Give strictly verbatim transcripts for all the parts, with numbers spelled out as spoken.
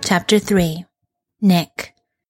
Chapter three. Nick.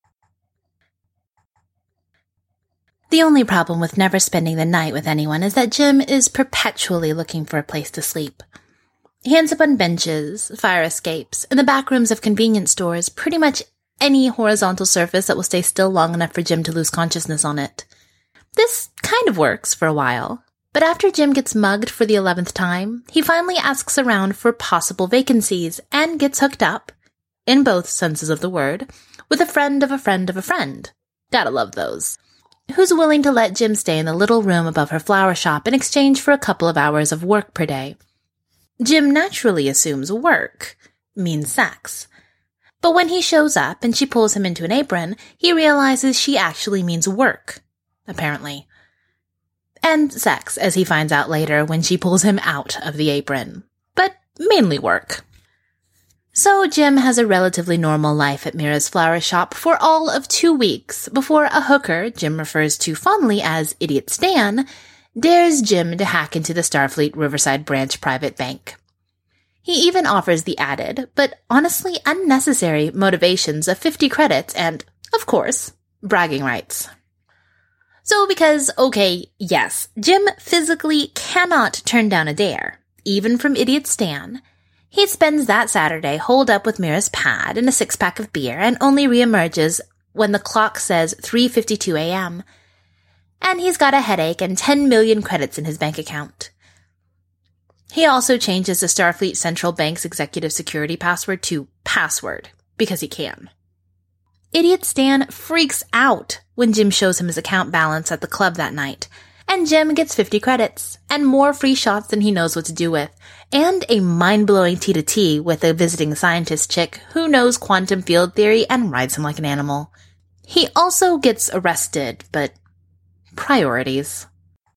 The only problem with never spending the night with anyone is that Jim is perpetually looking for a place to sleep. He ends up on benches, fire escapes, in the back rooms of convenience stores, pretty much any horizontal surface that will stay still long enough for Jim to lose consciousness on it. This kind of works for a while, but after Jim gets mugged for the eleventh time, he finally asks around for possible vacancies and gets hooked up, in both senses of the word, with a friend of a friend of a friend. Gotta love those. Who's willing to let Jim stay in the little room above her flower shop in exchange for a couple of hours of work per day. Jim naturally assumes work means sex. But when he shows up and she pulls him into an apron, he realizes she actually means work, apparently. And sex, as he finds out later when she pulls him out of the apron. But mainly work. So Jim has a relatively normal life at Mira's flower shop for all of two weeks before a hooker, Jim refers to fondly as Idiot Stan, dares Jim to hack into the Starfleet Riverside Branch private bank. He even offers the added, but honestly unnecessary, motivations of fifty credits and, of course, bragging rights. So because, okay, yes, Jim physically cannot turn down a dare, even from Idiot Stan, he spends that Saturday holed up with Mira's pad and a six-pack of beer and only reemerges when the clock says three fifty-two a.m., and he's got a headache and ten million credits in his bank account. He also changes the Starfleet Central Bank's executive security password to password, because he can. Idiot Stan freaks out when Jim shows him his account balance at the club that night, and Jim gets fifty credits, and more free shots than he knows what to do with, and a mind-blowing T-to-T with a visiting scientist chick who knows quantum field theory and rides him like an animal. He also gets arrested, but priorities.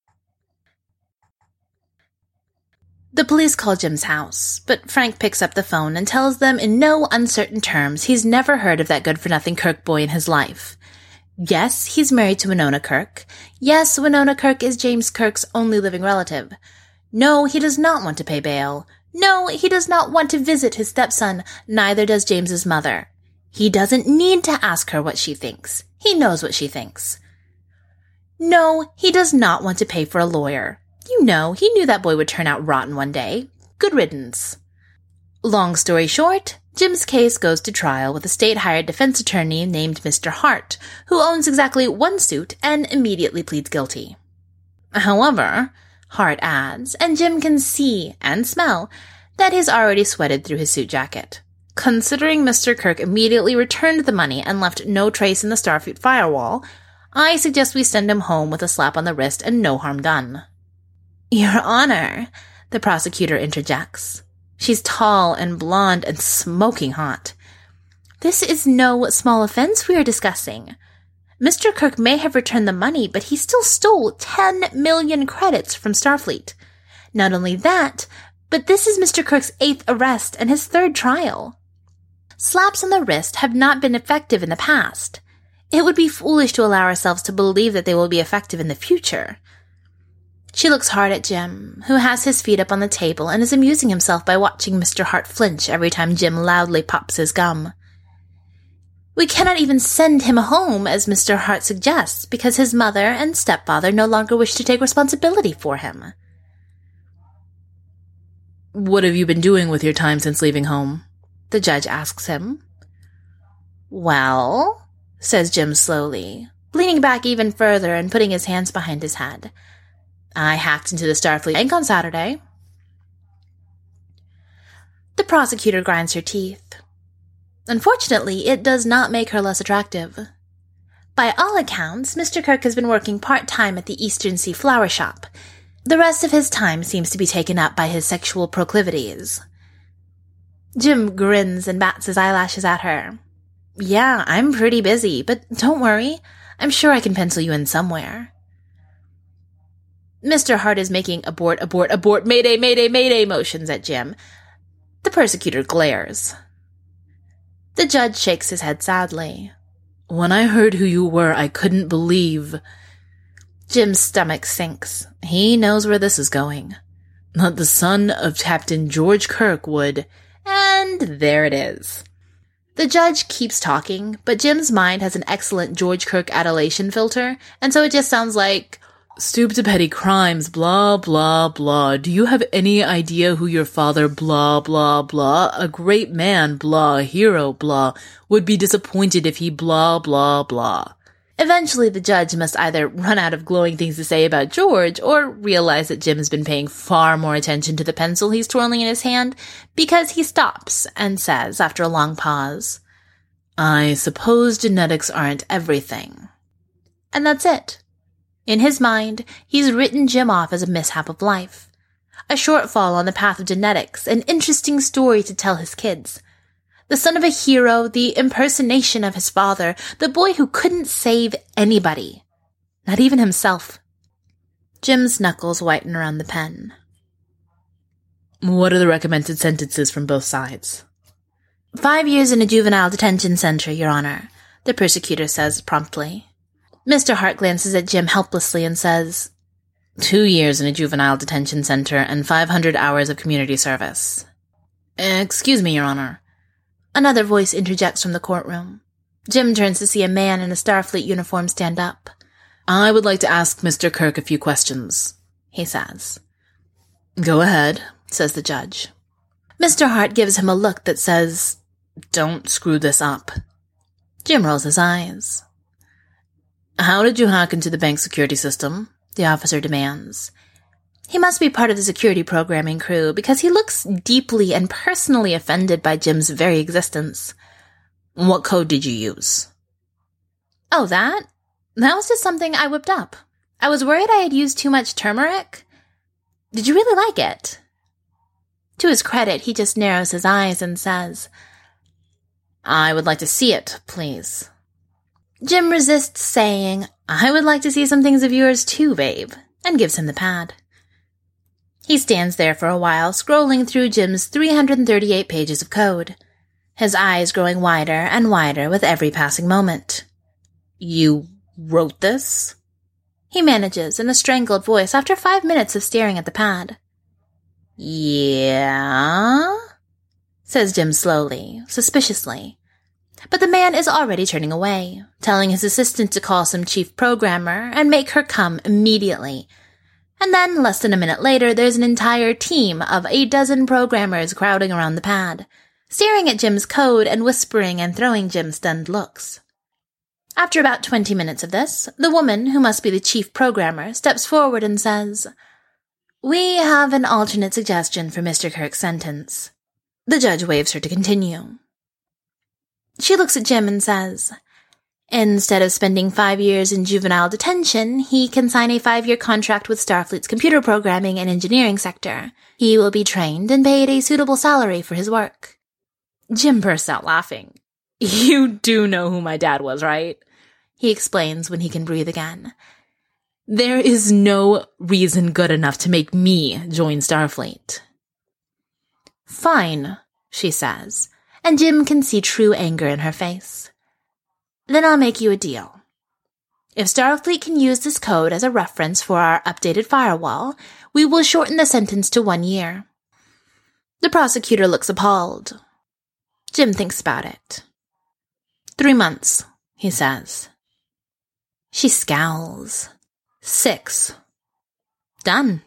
The police call Jim's house, but Frank picks up the phone and tells them in no uncertain terms he's never heard of that good-for-nothing Kirk boy in his life. Yes, he's married to Winona Kirk. Yes, Winona Kirk is James Kirk's only living relative. No, he does not want to pay bail. No, he does not want to visit his stepson. Neither does James's mother. He doesn't need to ask her what she thinks. He knows what she thinks. No, he does not want to pay for a lawyer. You know, he knew that boy would turn out rotten one day. Good riddance. Long story short, Jim's case goes to trial with a state-hired defense attorney named Mister Hart, who owns exactly one suit and immediately pleads guilty. However, Hart adds, and Jim can see and smell, that he's already sweated through his suit jacket. Considering Mister Kirk immediately returned the money and left no trace in the Starfleet firewall, I suggest we send him home with a slap on the wrist and no harm done. Your Honor, the prosecutor interjects. She's tall and blonde and smoking hot. This is no small offense we are discussing. Mister Kirk may have returned the money, but he still stole ten million credits from Starfleet. Not only that, but this is Mister Kirk's eighth arrest and his third trial. Slaps on the wrist have not been effective in the past. It would be foolish to allow ourselves to believe that they will be effective in the future. She looks hard at Jim, who has his feet up on the table and is amusing himself by watching Mister Hart flinch every time Jim loudly pops his gum. We cannot even send him home, as Mister Hart suggests, because his mother and stepfather no longer wish to take responsibility for him. What have you been doing with your time since leaving home? The judge asks him. Well, says Jim slowly, leaning back even further and putting his hands behind his head. I hacked into the Starfleet Bank on Saturday. The prosecutor grinds her teeth. Unfortunately, it does not make her less attractive. By all accounts, Mister Kirk has been working part-time at the Eastern Sea Flower Shop. The rest of his time seems to be taken up by his sexual proclivities. Jim grins and bats his eyelashes at her. Yeah, I'm pretty busy, but don't worry. I'm sure I can pencil you in somewhere. Mister Hart is making abort, abort, abort, mayday, mayday, mayday motions at Jim. The persecutor glares. The judge shakes his head sadly. When I heard who you were, I couldn't believe. Jim's stomach sinks. He knows where this is going. Not the son of Captain George Kirk would. And there it is. The judge keeps talking, but Jim's mind has an excellent George Kirk adulation filter, and so it just sounds like, "Stoop to petty crimes, blah, blah, blah. Do you have any idea who your father, blah, blah, blah, a great man, blah, hero, blah, would be disappointed if he, blah, blah, blah." Eventually, the judge must either run out of glowing things to say about George or realize that Jim has been paying far more attention to the pencil he's twirling in his hand, because he stops and says, after a long pause, "I suppose genetics aren't everything." And that's it. In his mind, he's written Jim off as a mishap of life, a shortfall on the path of genetics, an interesting story to tell his kids. The son of a hero, the impersonation of his father, the boy who couldn't save anybody, not even himself. Jim's knuckles whiten around the pen. "What are the recommended sentences from both sides?" "Five years in a juvenile detention center, Your Honor," the prosecutor says promptly. Mister Hart glances at Jim helplessly and says, "Two years in a juvenile detention center and five hundred hours of community service." "Excuse me, Your Honor." Another voice interjects from the courtroom. Jim turns to see a man in a Starfleet uniform stand up. "I would like to ask Mister Kirk a few questions," he says. "Go ahead," says the judge. Mister Hart gives him a look that says, "Don't screw this up." Jim rolls his eyes. "How did you hack into the bank security system?" the officer demands. He must be part of the security programming crew because he looks deeply and personally offended by Jim's very existence. "What code did you use?" "Oh, that? That was just something I whipped up. I was worried I had used too much turmeric. Did you really like it?" To his credit, he just narrows his eyes and says, "I would like to see it, please." Jim resists saying, "I would like to see some things of yours too, babe," and gives him the pad. He stands there for a while, scrolling through Jim's three hundred thirty-eight pages of code, his eyes growing wider and wider with every passing moment. "You wrote this?" he manages in a strangled voice after five minutes of staring at the pad. "Yeah?" says Jim slowly, suspiciously. But the man is already turning away, telling his assistant to call some chief programmer and make her come immediately. And then, less than a minute later, there's an entire team of a dozen programmers crowding around the pad, staring at Jim's code and whispering and throwing Jim stunned looks. After about twenty minutes of this, the woman, who must be the chief programmer, steps forward and says, "We have an alternate suggestion for Mister Kirk's sentence." The judge waves her to continue. She looks at Jim and says, "Instead of spending five years in juvenile detention, he can sign a five-year contract with Starfleet's computer programming and engineering sector. He will be trained and paid a suitable salary for his work." Jim bursts out laughing. "You do know who my dad was, right?" he explains when he can breathe again. "There is no reason good enough to make me join Starfleet." "Fine," she says, and Jim can see true anger in her face. "Then I'll make you a deal. If Starfleet can use this code as a reference for our updated firewall, we will shorten the sentence to one year." The prosecutor looks appalled. Jim thinks about it. "Three months," he says. She scowls. Six. Done.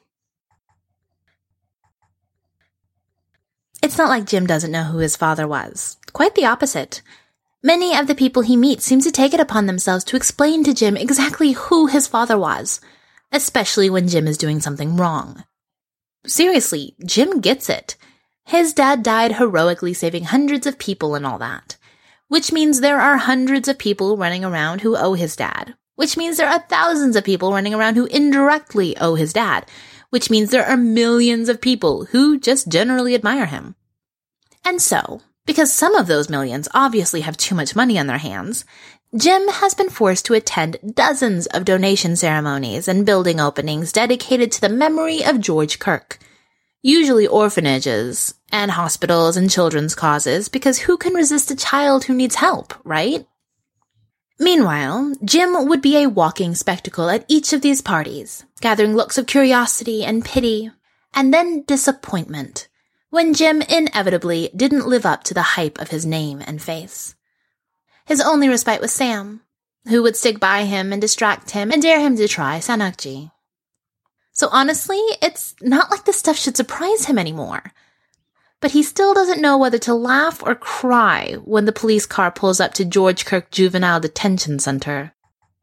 It's not like Jim doesn't know who his father was. Quite the opposite. Many of the people he meets seem to take it upon themselves to explain to Jim exactly who his father was, especially when Jim is doing something wrong. Seriously, Jim gets it. His dad died heroically saving hundreds of people and all that, which means there are hundreds of people running around who owe his dad, which means there are thousands of people running around who indirectly owe his dad, which means there are millions of people who just generally admire him. And so, because some of those millions obviously have too much money on their hands, Jim has been forced to attend dozens of donation ceremonies and building openings dedicated to the memory of George Kirk, usually orphanages and hospitals and children's causes, because who can resist a child who needs help, right? Meanwhile, Jim would be a walking spectacle at each of these parties, gathering looks of curiosity and pity, and then disappointment, when Jim inevitably didn't live up to the hype of his name and face. His only respite was Sam, who would stick by him and distract him and dare him to try Sanakji. So honestly, it's not like this stuff should surprise him anymore. But he still doesn't know whether to laugh or cry when the police car pulls up to George Kirk Juvenile Detention Center.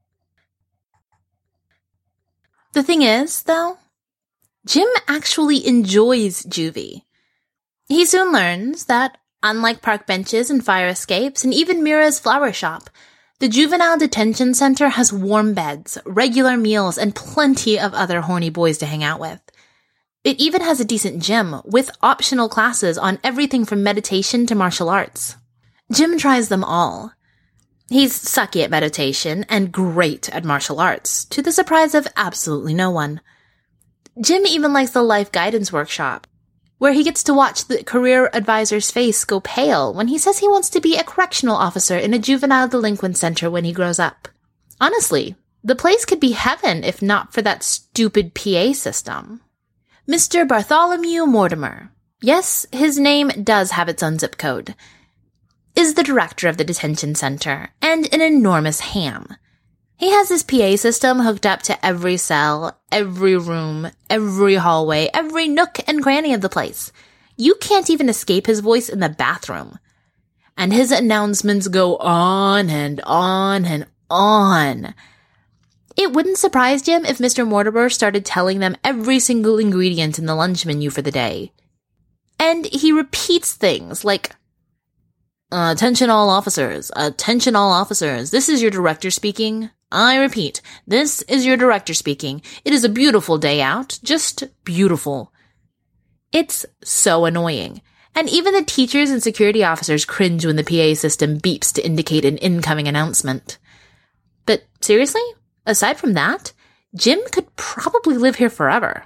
The thing is, though, Jim actually enjoys juvie. He soon learns that, unlike park benches and fire escapes and even Mira's flower shop, the Juvenile Detention Center has warm beds, regular meals, and plenty of other horny boys to hang out with. It even has a decent gym, with optional classes on everything from meditation to martial arts. Jim tries them all. He's sucky at meditation and great at martial arts, to the surprise of absolutely no one. Jim even likes the life guidance workshop, where he gets to watch the career advisor's face go pale when he says he wants to be a correctional officer in a juvenile delinquent center when he grows up. Honestly, the place could be heaven if not for that stupid P A system. Mister Bartholomew Mortimer, yes, his name does have its own zip code, is the director of the detention center, and an enormous ham. He has his P A system hooked up to every cell, every room, every hallway, every nook and cranny of the place. You can't even escape his voice in the bathroom. And his announcements go on and on and on. It wouldn't surprise Jim if Mister Mortimer started telling them every single ingredient in the lunch menu for the day. And he repeats things like, Uh, attention all officers, attention all officers, this is your director speaking. I repeat, this is your director speaking. It is a beautiful day out, just beautiful. It's so annoying. And even the teachers and security officers cringe when the P A system beeps to indicate an incoming announcement. But seriously, aside from that, Jim could probably live here forever.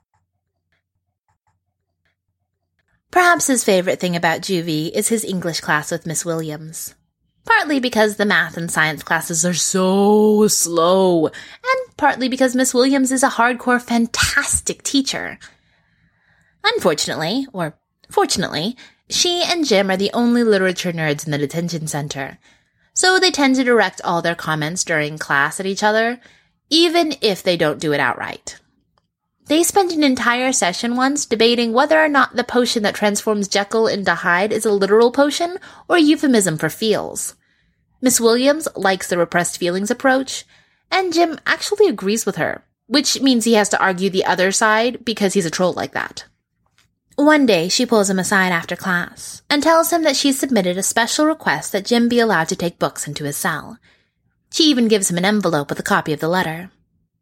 Perhaps his favorite thing about juvie is his English class with Miss Williams. Partly because the math and science classes are so slow, and partly because Miss Williams is a hardcore, fantastic teacher. Unfortunately, or fortunately, she and Jim are the only literature nerds in the detention center, so they tend to direct all their comments during class at each other, even if they don't do it outright. They spent an entire session once debating whether or not the potion that transforms Jekyll into Hyde is a literal potion or a euphemism for feels. Miss Williams likes the repressed feelings approach, and Jim actually agrees with her, which means he has to argue the other side because he's a troll like that. One day, she pulls him aside after class and tells him that she's submitted a special request that Jim be allowed to take books into his cell. She even gives him an envelope with a copy of the letter.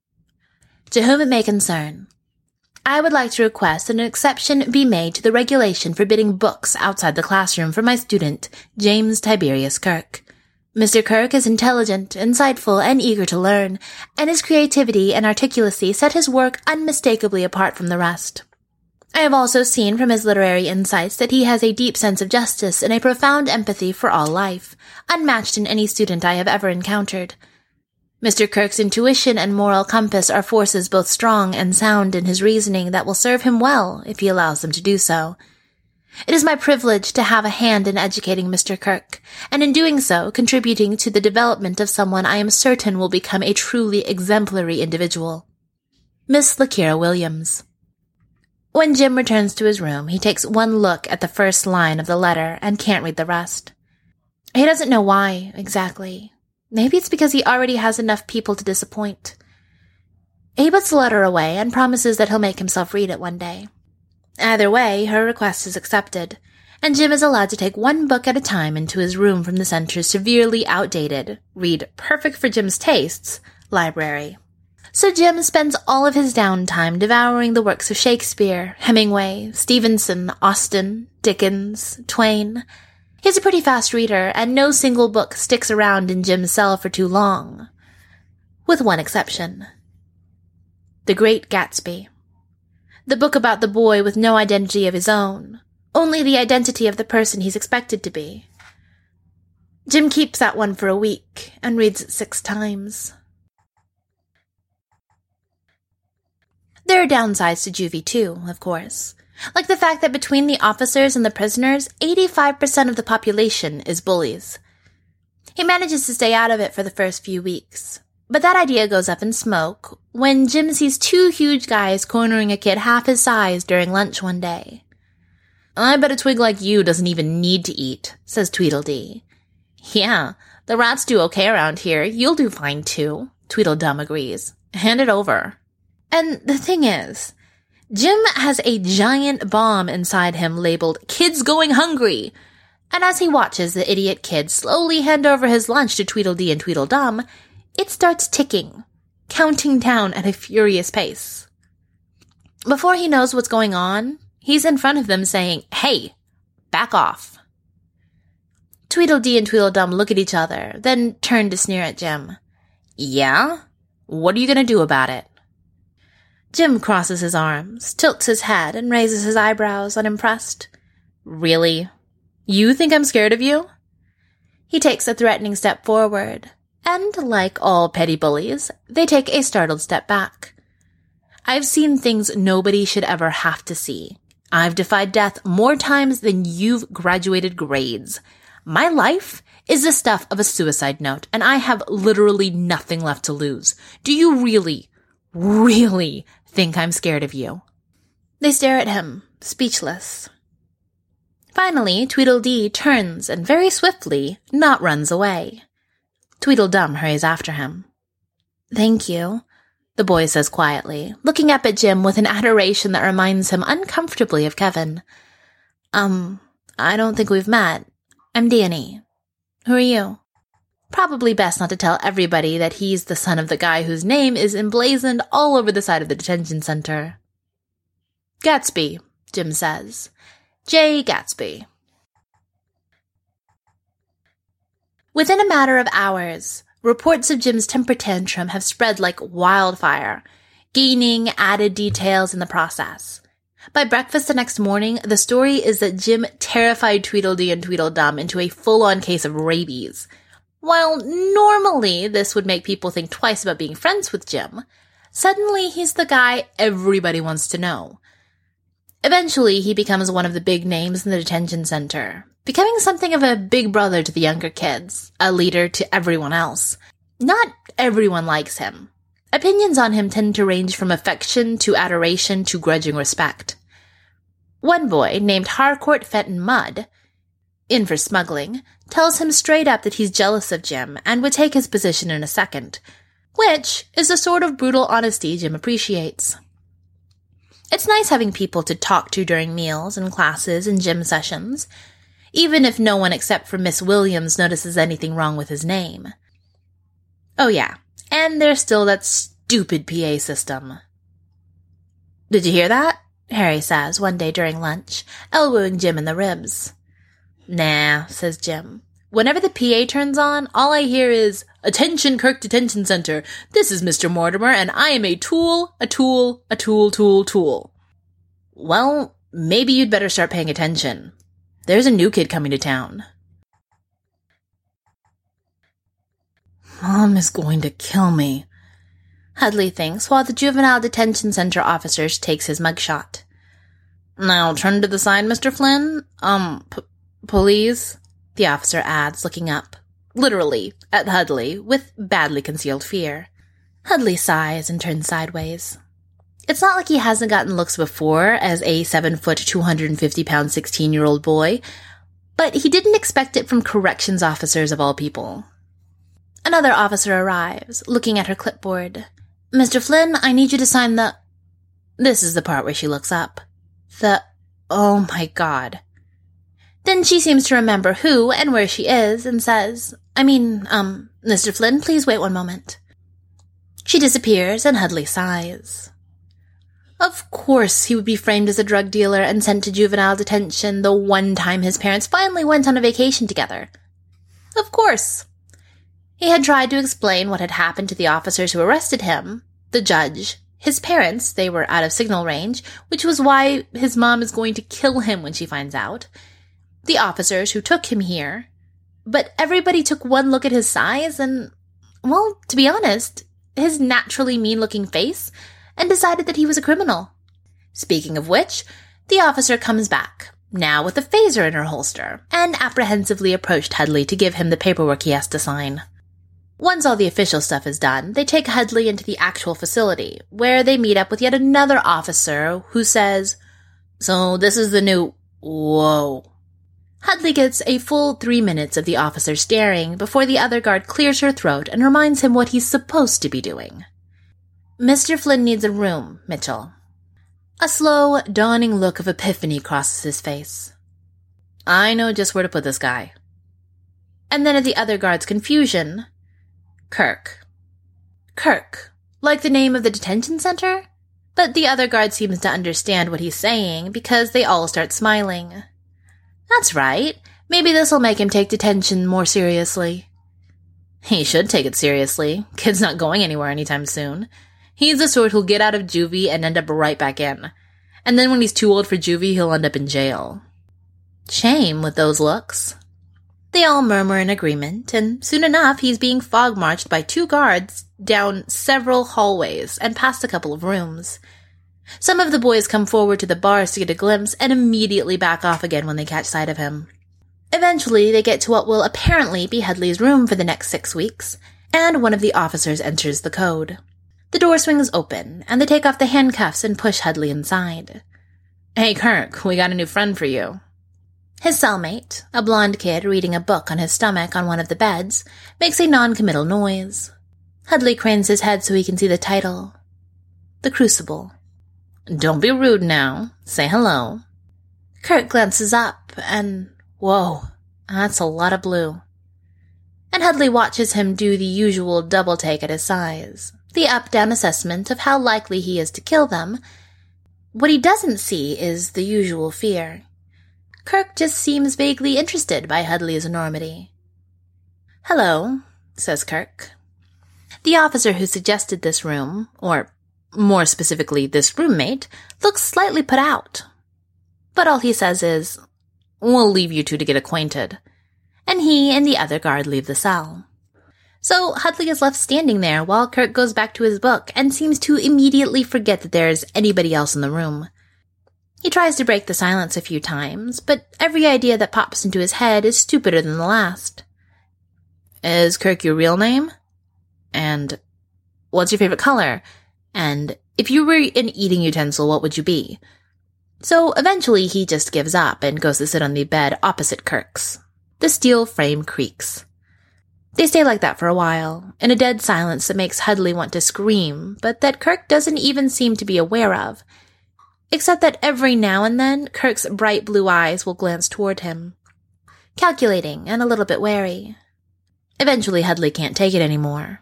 To whom it may concern, I would like to request that an exception be made to the regulation forbidding books outside the classroom for my student, James Tiberius Kirk. Mister Kirk is intelligent, insightful, and eager to learn, and his creativity and articulacy set his work unmistakably apart from the rest. I have also seen from his literary insights that he has a deep sense of justice and a profound empathy for all life, unmatched in any student I have ever encountered. Mister Kirk's intuition and moral compass are forces both strong and sound in his reasoning that will serve him well if he allows them to do so. It is my privilege to have a hand in educating Mister Kirk, and in doing so, contributing to the development of someone I am certain will become a truly exemplary individual. Miss Lakira Williams. When Jim returns to his room, he takes one look at the first line of the letter and can't read the rest. He doesn't know why, exactly. Maybe it's because he already has enough people to disappoint. He puts the letter away and promises that he'll make himself read it one day. Either way, her request is accepted, and Jim is allowed to take one book at a time into his room from the center's severely outdated, read perfect for Jim's tastes, library. So Jim spends all of his downtime devouring the works of Shakespeare, Hemingway, Stevenson, Austen, Dickens, Twain. He's a pretty fast reader, and no single book sticks around in Jim's cell for too long. With one exception. The Great Gatsby. The book about the boy with no identity of his own, only the identity of the person he's expected to be. Jim keeps that one for a week, and reads it six times. There are downsides to juvie too, of course. Like the fact that between the officers and the prisoners, eighty-five percent of the population is bullies. He manages to stay out of it for the first few weeks. But that idea goes up in smoke when Jim sees two huge guys cornering a kid half his size during lunch one day. "I bet a twig like you doesn't even need to eat," says Tweedledee. "Yeah, the rats do okay around here. You'll do fine too," Tweedledum agrees. "Hand it over." And the thing is, Jim has a giant bomb inside him labeled "Kids Going Hungry," and as he watches the idiot kid slowly hand over his lunch to Tweedledee and Tweedledum, it starts ticking, counting down at a furious pace. Before he knows what's going on, he's in front of them saying, "Hey, back off." Tweedledee and Tweedledum look at each other, then turn to sneer at Jim. "Yeah? What are you going to do about it?" Jim crosses his arms, tilts his head, and raises his eyebrows, unimpressed. "Really? You think I'm scared of you?" He takes a threatening step forward, and like all petty bullies, they take a startled step back. "I've seen things nobody should ever have to see. I've defied death more times than you've graduated grades. My life is the stuff of a suicide note, and I have literally nothing left to lose. Do you really, really think I'm scared of you?" They stare at him, speechless. Finally, Tweedledee turns and very swiftly not runs away. Tweedledum hurries after him. "Thank you," the boy says quietly, looking up at Jim with an adoration that reminds him uncomfortably of Kevin. Um, I don't think we've met. I'm Danny. Who are you?" Probably best not to tell everybody that he's the son of the guy whose name is emblazoned all over the side of the detention center. "Gatsby," Jim says. "Jay Gatsby." Within a matter of hours, reports of Jim's temper tantrum have spread like wildfire, gaining added details in the process. By breakfast the next morning, the story is that Jim terrified Tweedledee and Tweedledum into a full-on case of rabies. While normally this would make people think twice about being friends with Jim, suddenly he's the guy everybody wants to know. Eventually, he becomes one of the big names in the detention center, becoming something of a big brother to the younger kids, a leader to everyone else. Not everyone likes him. Opinions on him tend to range from affection to adoration to grudging respect. One boy, named Harcourt Fenton Mudd, in for smuggling, tells him straight up that he's jealous of Jim and would take his position in a second, which is the sort of brutal honesty Jim appreciates. It's nice having people to talk to during meals and classes and gym sessions, even if no one except for Miss Williams notices anything wrong with his name. Oh yeah, and there's still that stupid P A system. "Did you hear that?" Harry says one day during lunch, elbowing Jim in the ribs. "Nah," says Jim. "Whenever the P A turns on, all I hear is, 'Attention Kirk Detention Center, this is Mister Mortimer, and I am a tool, a tool, a tool, tool, tool.' Well, maybe you'd better start paying attention. There's a new kid coming to town." "Mom is going to kill me," Hudley thinks while the juvenile detention center officer takes his mugshot. "Now turn to the side, Mister Flynn. Um, p- please," the officer adds, looking up, literally, at Hudley, with badly concealed fear. Hudley sighs and turns sideways. It's not like he hasn't gotten looks before as a seven-foot, two hundred fifty pound sixteen-year-old boy, but he didn't expect it from corrections officers of all people. Another officer arrives, looking at her clipboard. "Mister Flynn, I need you to sign the—" This is the part where she looks up. The— oh my god. Then she seems to remember who and where she is and says, I mean, um, Mister Flynn, please wait one moment. She disappears and Hudley sighs. Of course he would be framed as a drug dealer and sent to juvenile detention the one time his parents finally went on a vacation together. Of course. He had tried to explain what had happened to the officers who arrested him, the judge, his parents, they were out of signal range, which was why his mom is going to kill him when she finds out, the officers who took him here. But everybody took one look at his size and, well, to be honest, his naturally mean-looking face, and decided that he was a criminal. Speaking of which, The officer comes back, now with a phaser in her holster, and apprehensively approached Headley to give him the paperwork he has to sign. Once all the official stuff is done, they take Headley into the actual facility, where they meet up with yet another officer who says, "So this is the new..." Whoa. Headley gets a full three minutes of the officer staring before the other guard clears her throat and reminds him what he's supposed to be doing. "Mister Flynn needs a room, Mitchell." A slow, dawning look of epiphany crosses his face. "I know just where to put this guy." And then at the other guard's confusion, Kirk. Kirk, like the name of the detention center? But the other guard seems to understand what he's saying because they all start smiling. That's right. Maybe this'll make him take detention more seriously. He should take it seriously. Kid's not going anywhere anytime soon. He's the sort who'll get out of juvie and end up right back in. And then when he's too old for juvie, he'll end up in jail. Shame with those looks. They all murmur in agreement, and soon enough he's being fog-marched by two guards down several hallways and past a couple of rooms. Some of the boys come forward to the bars to get a glimpse and immediately back off again when they catch sight of him. Eventually, they get to what will apparently be Headley's room for the next six weeks, and one of the officers enters the code. The door swings open, and they take off the handcuffs and push Headley inside. "Hey, Kirk, we got a new friend for you." His cellmate, a blonde kid reading a book on his stomach on one of the beds, makes a non-committal noise. Headley cranes his head so he can see the title. The Crucible. "Don't be rude now. Say hello." Kirk glances up, and whoa, that's a lot of blue. And Headley watches him do the usual double-take at his size, the up-down assessment of how likely he is to kill them. What he doesn't see is the usual fear. Kirk just seems vaguely interested by Headley's enormity. "Hello," says Kirk. The officer who suggested this room, or more specifically this roommate, looks slightly put out. But all he says is, "We'll leave you two to get acquainted." And he and the other guard leave the cell. So Headley is left standing there while Kirk goes back to his book and seems to immediately forget that there's anybody else in the room. He tries to break the silence a few times, but every idea that pops into his head is stupider than the last. "Is Kirk your real name? And what's your favorite color? And if you were an eating utensil, what would you be?" So eventually he just gives up and goes to sit on the bed opposite Kirk's. The steel frame creaks. They stay like that for a while, in a dead silence that makes Headley want to scream, but that Kirk doesn't even seem to be aware of. Except that every now and then, Kirk's bright blue eyes will glance toward him. Calculating and a little bit wary. Eventually, Headley can't take it anymore.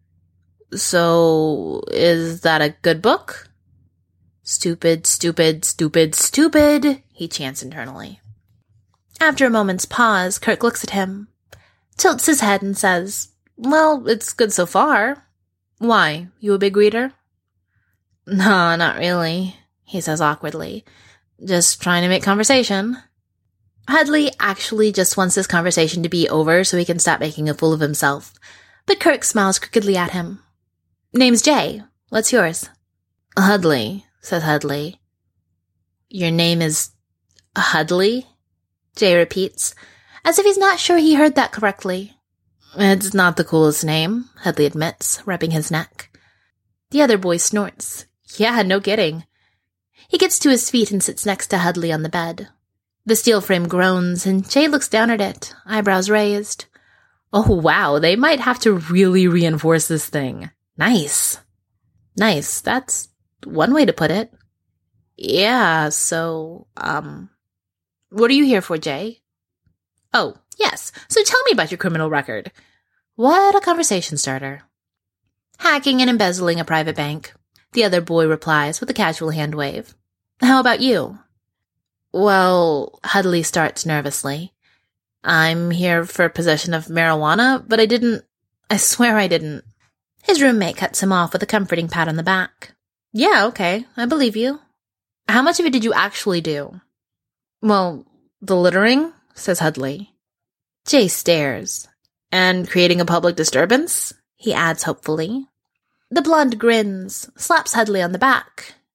"So, is that a good book?" "Stupid, stupid, stupid, stupid," he chants internally. After a moment's pause, Kirk looks at him, tilts his head and says, "Well, it's good so far. Why, you a big reader?" "No, not really," he says awkwardly. "Just trying to make conversation." Headley actually just wants this conversation to be over so he can stop making a fool of himself, but Kirk smiles crookedly at him. "Name's Jay. What's yours?" "Headley," says Headley. "Your name is Headley?" Jay repeats, as if he's not sure he heard that correctly. "It's not the coolest name," Headley admits, rubbing his neck. The other boy snorts. "Yeah, no kidding." He gets to his feet and sits next to Headley on the bed. The steel frame groans, and Jay looks down at it, eyebrows raised. "Oh, wow, they might have to really reinforce this thing. Nice." "Nice, that's one way to put it." "Yeah, so, um, what are you here for, Jay?" "Oh, yes, so tell me about your criminal record." What a conversation starter. "Hacking and embezzling a private bank," the other boy replies with a casual hand wave. "How about you?" "Well," Headley starts nervously. "I'm here for possession of marijuana, but I didn't, I swear I didn't." His roommate cuts him off with a comforting pat on the back. "Yeah, okay, I believe you. How much of it did you actually do?" "Well, the littering," says Headley. Jay stares. "And creating a public disturbance?" he adds hopefully. The blonde grins, slaps Headley on the back.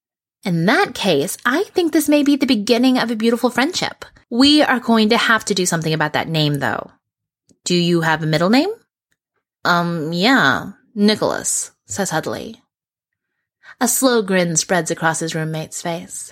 In that case, I think this may be the beginning of a beautiful friendship. We are going to have to do something about that name, though. Do you have a middle name? Um, yeah, Nicholas, says Hudley. A slow grin spreads across his roommate's face.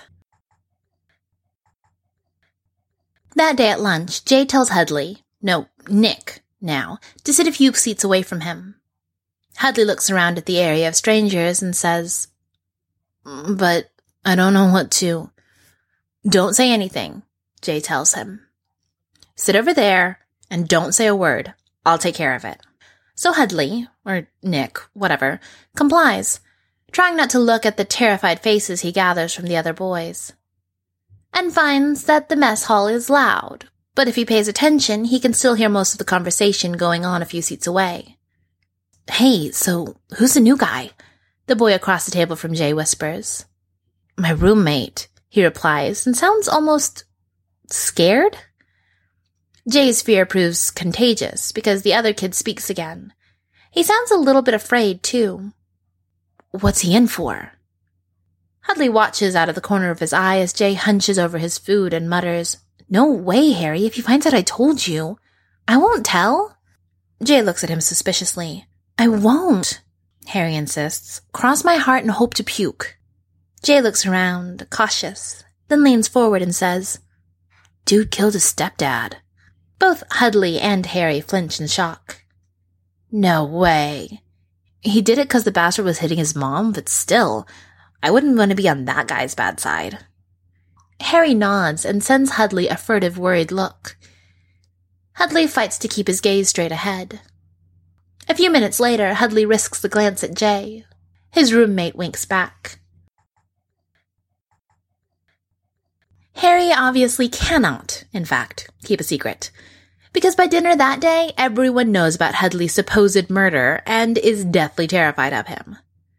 That day at lunch, Jay tells Hudley, no, Nick, now, to sit a few seats away from him. Hudley looks around at the area of strangers and says, but I don't know what to. Don't say anything, Jay tells him. Sit over there and don't say a word. I'll take care of it. So Hudley, or Nick, whatever, complies, trying not to look at the terrified faces he gathers from the other boys, and finds that the mess hall is loud, but if he pays attention, he can still hear most of the conversation going on a few seats away. Hey, so who's the new guy? The boy across the table from Jay whispers. My roommate, he replies, and sounds almost scared. Jay's fear proves contagious because the other kid speaks again. He sounds a little bit afraid, too. What's he in for? Hudley watches out of the corner of his eye as Jay hunches over his food and mutters, No way, Harry, if he finds out I told you. I won't tell. Jay looks at him suspiciously. I won't, Harry insists. Cross my heart and hope to puke. Jay looks around, cautious, then leans forward and says, Dude killed his stepdad. Both Hudley and Harry flinch in shock. No way. He did it because the bastard was hitting his mom, but still, I wouldn't want to be on that guy's bad side. Harry nods and sends Hudley a furtive, worried look. Hudley fights to keep his gaze straight ahead. A few minutes later, Hudley risks the glance at Jay. His roommate winks back. Harry obviously cannot, in fact, keep a secret, because by dinner that day, everyone knows about Hudley's supposed murder and is deathly terrified of him.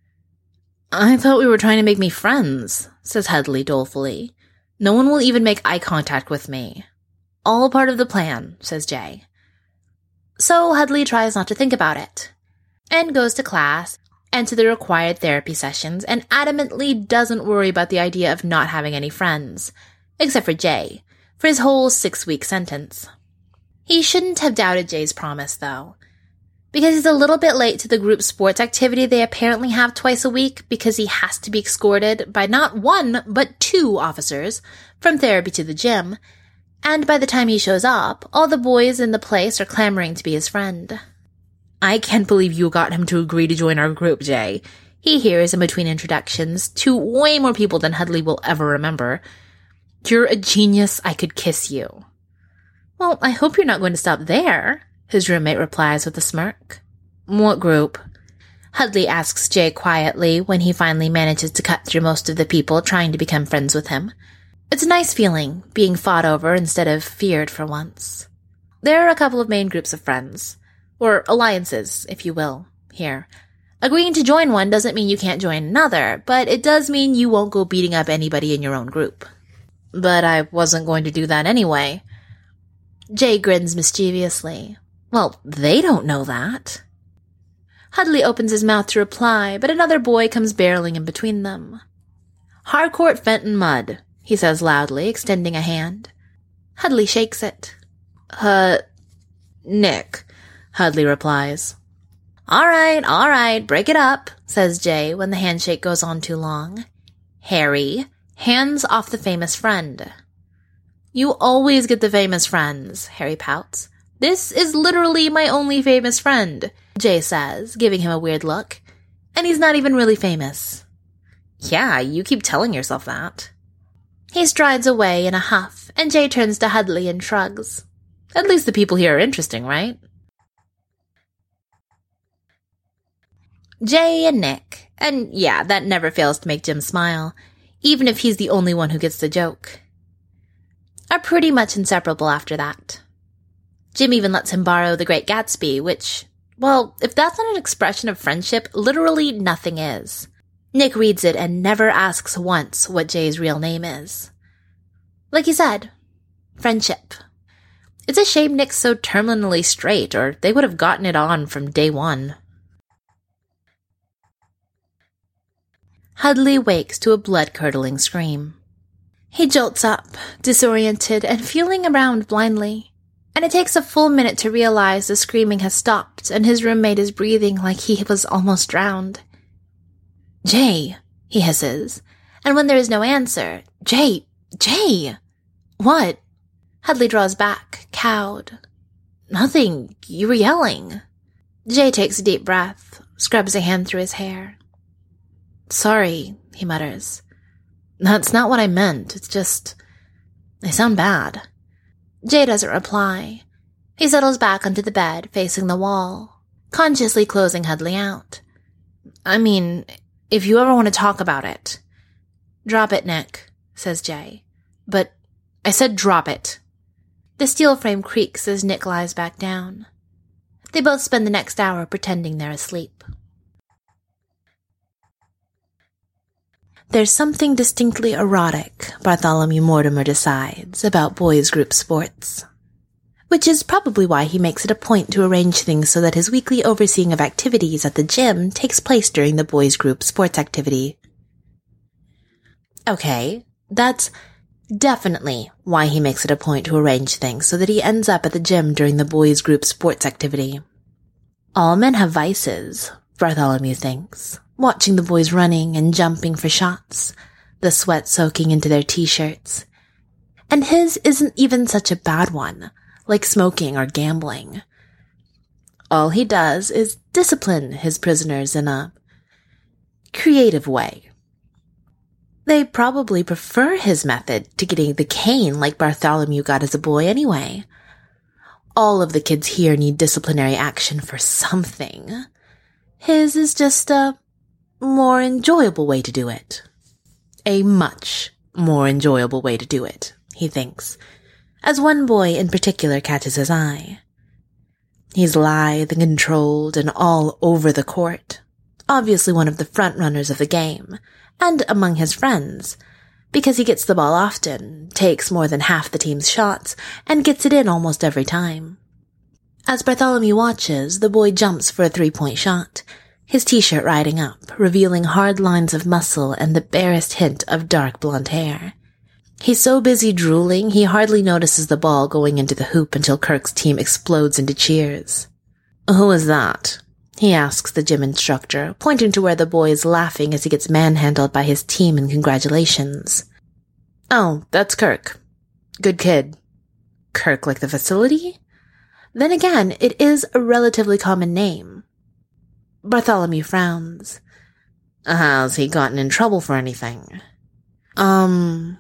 I thought we were trying to make me friends, says Hudley dolefully. No one will even make eye contact with me. All part of the plan, says Jay. So Hudley tries not to think about it, and goes to class and to the required therapy sessions, and adamantly doesn't worry about the idea of not having any friends, except for Jay, for his whole six-week sentence. He shouldn't have doubted Jay's promise, though, because he's a little bit late to the group sports activity they apparently have twice a week because he has to be escorted by not one, but two officers from therapy to the gym, and by the time he shows up, all the boys in the place are clamoring to be his friend. I can't believe you got him to agree to join our group, Jay, he hears in between introductions to way more people than Hudley will ever remember. You're a genius, I could kiss you. Well, I hope you're not going to stop there, his roommate replies with a smirk. What group? Hudley asks Jay quietly when he finally manages to cut through most of the people trying to become friends with him. It's a nice feeling, being fought over instead of feared for once. There are a couple of main groups of friends, or alliances, if you will, here. Agreeing to join one doesn't mean you can't join another, but it does mean you won't go beating up anybody in your own group. But I wasn't going to do that anyway. Jay grins mischievously. Well, they don't know that. Hudley opens his mouth to reply, but another boy comes barreling in between them. Harcourt Fenton Mudd, he says loudly, extending a hand. Hudley shakes it. Uh, Nick, Hudley replies. All right, all right, break it up, says Jay when the handshake goes on too long. Harry, hands off the famous friend. You always get the famous friends, Harry pouts. This is literally my only famous friend, Jay says, giving him a weird look. And he's not even really famous. Yeah, you keep telling yourself that. He strides away in a huff, and Jay turns to Hudley and shrugs. At least the people here are interesting, right? Jay and Nick, and yeah, that never fails to make Jim smile, even if he's the only one who gets the joke, are pretty much inseparable after that. Jim even lets him borrow The Great Gatsby, which, well, if that's not an expression of friendship, literally nothing is. Nick reads it and never asks once what Jay's real name is. Like he said, friendship. It's a shame Nick's so terminally straight, or they would have gotten it on from day one. Hudley wakes to a blood-curdling scream. He jolts up, disoriented and feeling around blindly, and it takes a full minute to realize the screaming has stopped and his roommate is breathing like he was almost drowned. "Jay," he hisses, and when there is no answer, "Jay, Jay!" "What?" Hudley draws back, cowed. "Nothing. You were yelling." Jay takes a deep breath, scrubs a hand through his hair. "Sorry," he mutters. "That's not what I meant. It's just, they sound bad." Jay doesn't reply. He settles back onto the bed, facing the wall, consciously closing Hudley out. "I mean, if you ever want to talk about it." "Drop it, Nick," says Jay. "But I said drop it." The steel frame creaks as Nick lies back down. They both spend the next hour pretending they're asleep. There's something distinctly erotic, Bartholomew Mortimer decides, about boys' group sports. Which is probably why he makes it a point to arrange things so that his weekly overseeing of activities at the gym takes place during the boys' group sports activity. Okay, that's definitely why he makes it a point to arrange things so that he ends up at the gym during the boys' group sports activity. All men have vices, Bartholomew thinks, watching the boys running and jumping for shots, the sweat soaking into their t-shirts. And his isn't even such a bad one, like smoking or gambling. All he does is discipline his prisoners in a creative way. They probably prefer his method to getting the cane like Bartholomew got as a boy anyway. All of the kids here need disciplinary action for something. His is just a more enjoyable way to do it. A much more enjoyable way to do it, he thinks, as one boy in particular catches his eye. He's lithe and controlled and all over the court, obviously one of the front runners of the game, and among his friends, because he gets the ball often, takes more than half the team's shots, and gets it in almost every time. As Bartholomew watches, the boy jumps for a three-point shot, his t-shirt riding up, revealing hard lines of muscle and the barest hint of dark blonde hair. He's so busy drooling, he hardly notices the ball going into the hoop until Kirk's team explodes into cheers. "Who is that?" he asks the gym instructor, pointing to where the boy is laughing as he gets manhandled by his team in congratulations. "Oh, that's Kirk. Good kid." "Kirk like the facility?" Then again, it is a relatively common name. Bartholomew frowns. "Has he gotten in trouble for anything?" Um,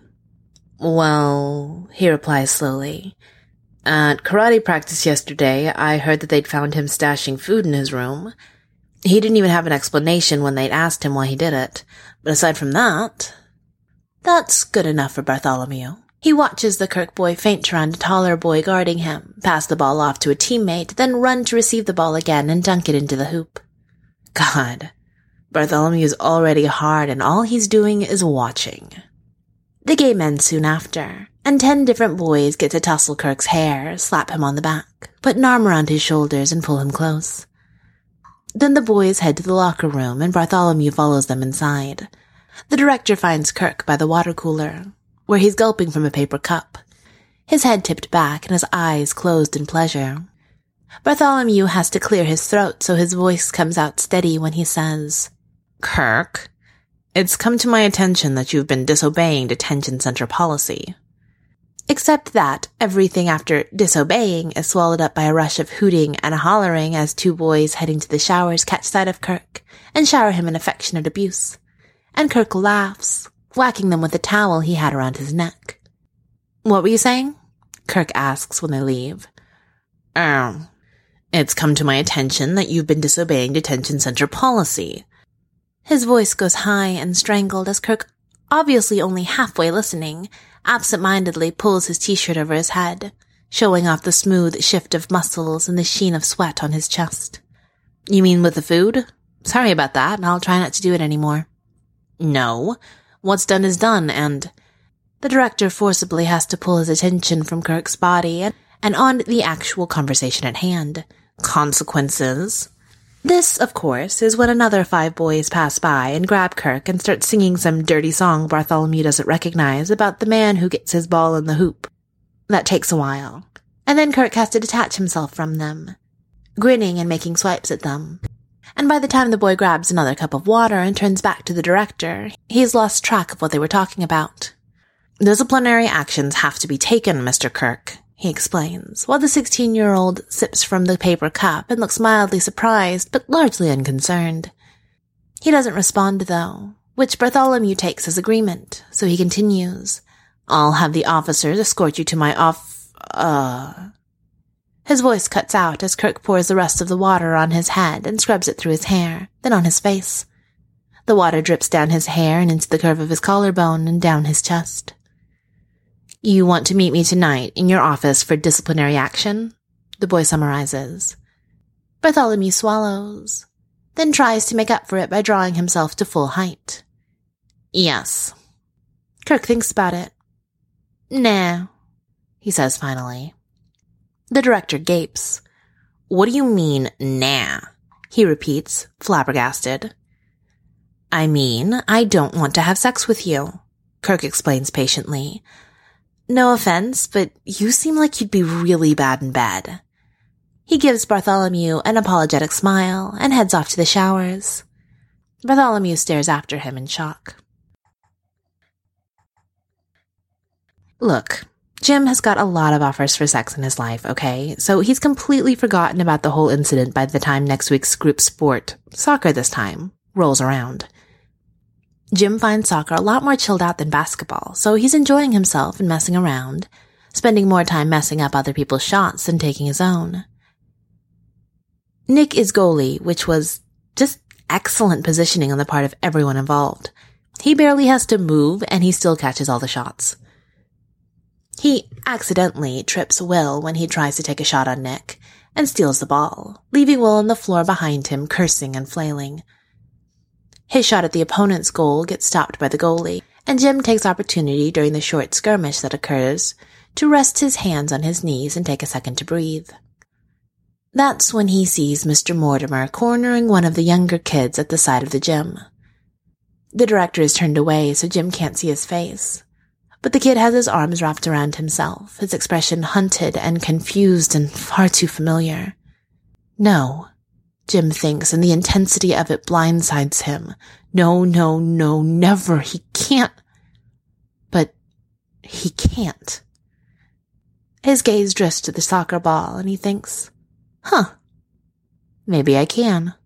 well, he replies slowly. "At karate practice yesterday, I heard that they'd found him stashing food in his room. He didn't even have an explanation when they'd asked him why he did it. But aside from that..." That's good enough for Bartholomew. He watches the Kirk boy faint around a taller boy guarding him, pass the ball off to a teammate, then run to receive the ball again and dunk it into the hoop. God, Bartholomew's already hard and all he's doing is watching. The game ends soon after, and ten different boys get to tussle Kirk's hair, slap him on the back, put an arm around his shoulders and pull him close. Then the boys head to the locker room and Bartholomew follows them inside. The director finds Kirk by the water cooler, where he's gulping from a paper cup, his head tipped back and his eyes closed in pleasure. Bartholomew has to clear his throat so his voice comes out steady when he says, "Kirk, it's come to my attention that you've been disobeying detention center policy." Except that everything after disobeying is swallowed up by a rush of hooting and hollering as two boys heading to the showers catch sight of Kirk and shower him in affectionate abuse. And Kirk laughs, whacking them with a towel he had around his neck. "What were you saying?" Kirk asks when they leave. Oh, it's come to my attention that you've been disobeying detention center policy." His voice goes high and strangled as Kirk, obviously only halfway listening, absent-mindedly pulls his t-shirt over his head, showing off the smooth shift of muscles and the sheen of sweat on his chest. "You mean with the food? Sorry about that, I'll try not to do it anymore." "No. What's done is done, and..." The director forcibly has to pull his attention from Kirk's body and, and on the actual conversation at hand. "Consequences." This, of course, is when another five boys pass by and grab Kirk and start singing some dirty song Bartholomew doesn't recognize about the man who gets his ball in the hoop. That takes a while, and then Kirk has to detach himself from them, grinning and making swipes at them. And by the time the boy grabs another cup of water and turns back to the director, he's lost track of what they were talking about. Disciplinary actions have to be taken, Mister Kirk, he explains, while the sixteen-year-old sips from the paper cup and looks mildly surprised, but largely unconcerned. He doesn't respond, though, which Bartholomew takes as agreement, so he continues, I'll have the officers escort you to my off... uh... His voice cuts out as Kirk pours the rest of the water on his head and scrubs it through his hair, then on his face. The water drips down his hair and into the curve of his collarbone and down his chest. You want to meet me tonight in your office for disciplinary action? The boy summarizes. Bartholomew swallows, then tries to make up for it by drawing himself to full height. Yes. Kirk thinks about it. Nah, he says finally. The director gapes. What do you mean, nah? He repeats, flabbergasted. I mean, I don't want to have sex with you, Kirk explains patiently. No offense, but you seem like you'd be really bad in bed. He gives Bartholomew an apologetic smile and heads off to the showers. Bartholomew stares after him in shock. Look, Jim has got a lot of offers for sex in his life, okay? So he's completely forgotten about the whole incident by the time next week's group sport, soccer this time, rolls around. Jim finds soccer a lot more chilled out than basketball, so he's enjoying himself and messing around, spending more time messing up other people's shots than taking his own. Nick is goalie, which was just excellent positioning on the part of everyone involved. He barely has to move, and he still catches all the shots. He accidentally trips Will when he tries to take a shot on Nick, and steals the ball, leaving Will on the floor behind him, cursing and flailing. His shot at the opponent's goal gets stopped by the goalie, and Jim takes opportunity during the short skirmish that occurs to rest his hands on his knees and take a second to breathe. That's when he sees Mister Mortimer cornering one of the younger kids at the side of the gym. The director is turned away so Jim can't see his face, but the kid has his arms wrapped around himself, his expression hunted and confused and far too familiar. No, Jim thinks, and the intensity of it blindsides him. No, no, no, never. He can't. But he can't. His gaze drifts to the soccer ball, and he thinks, huh, maybe I can.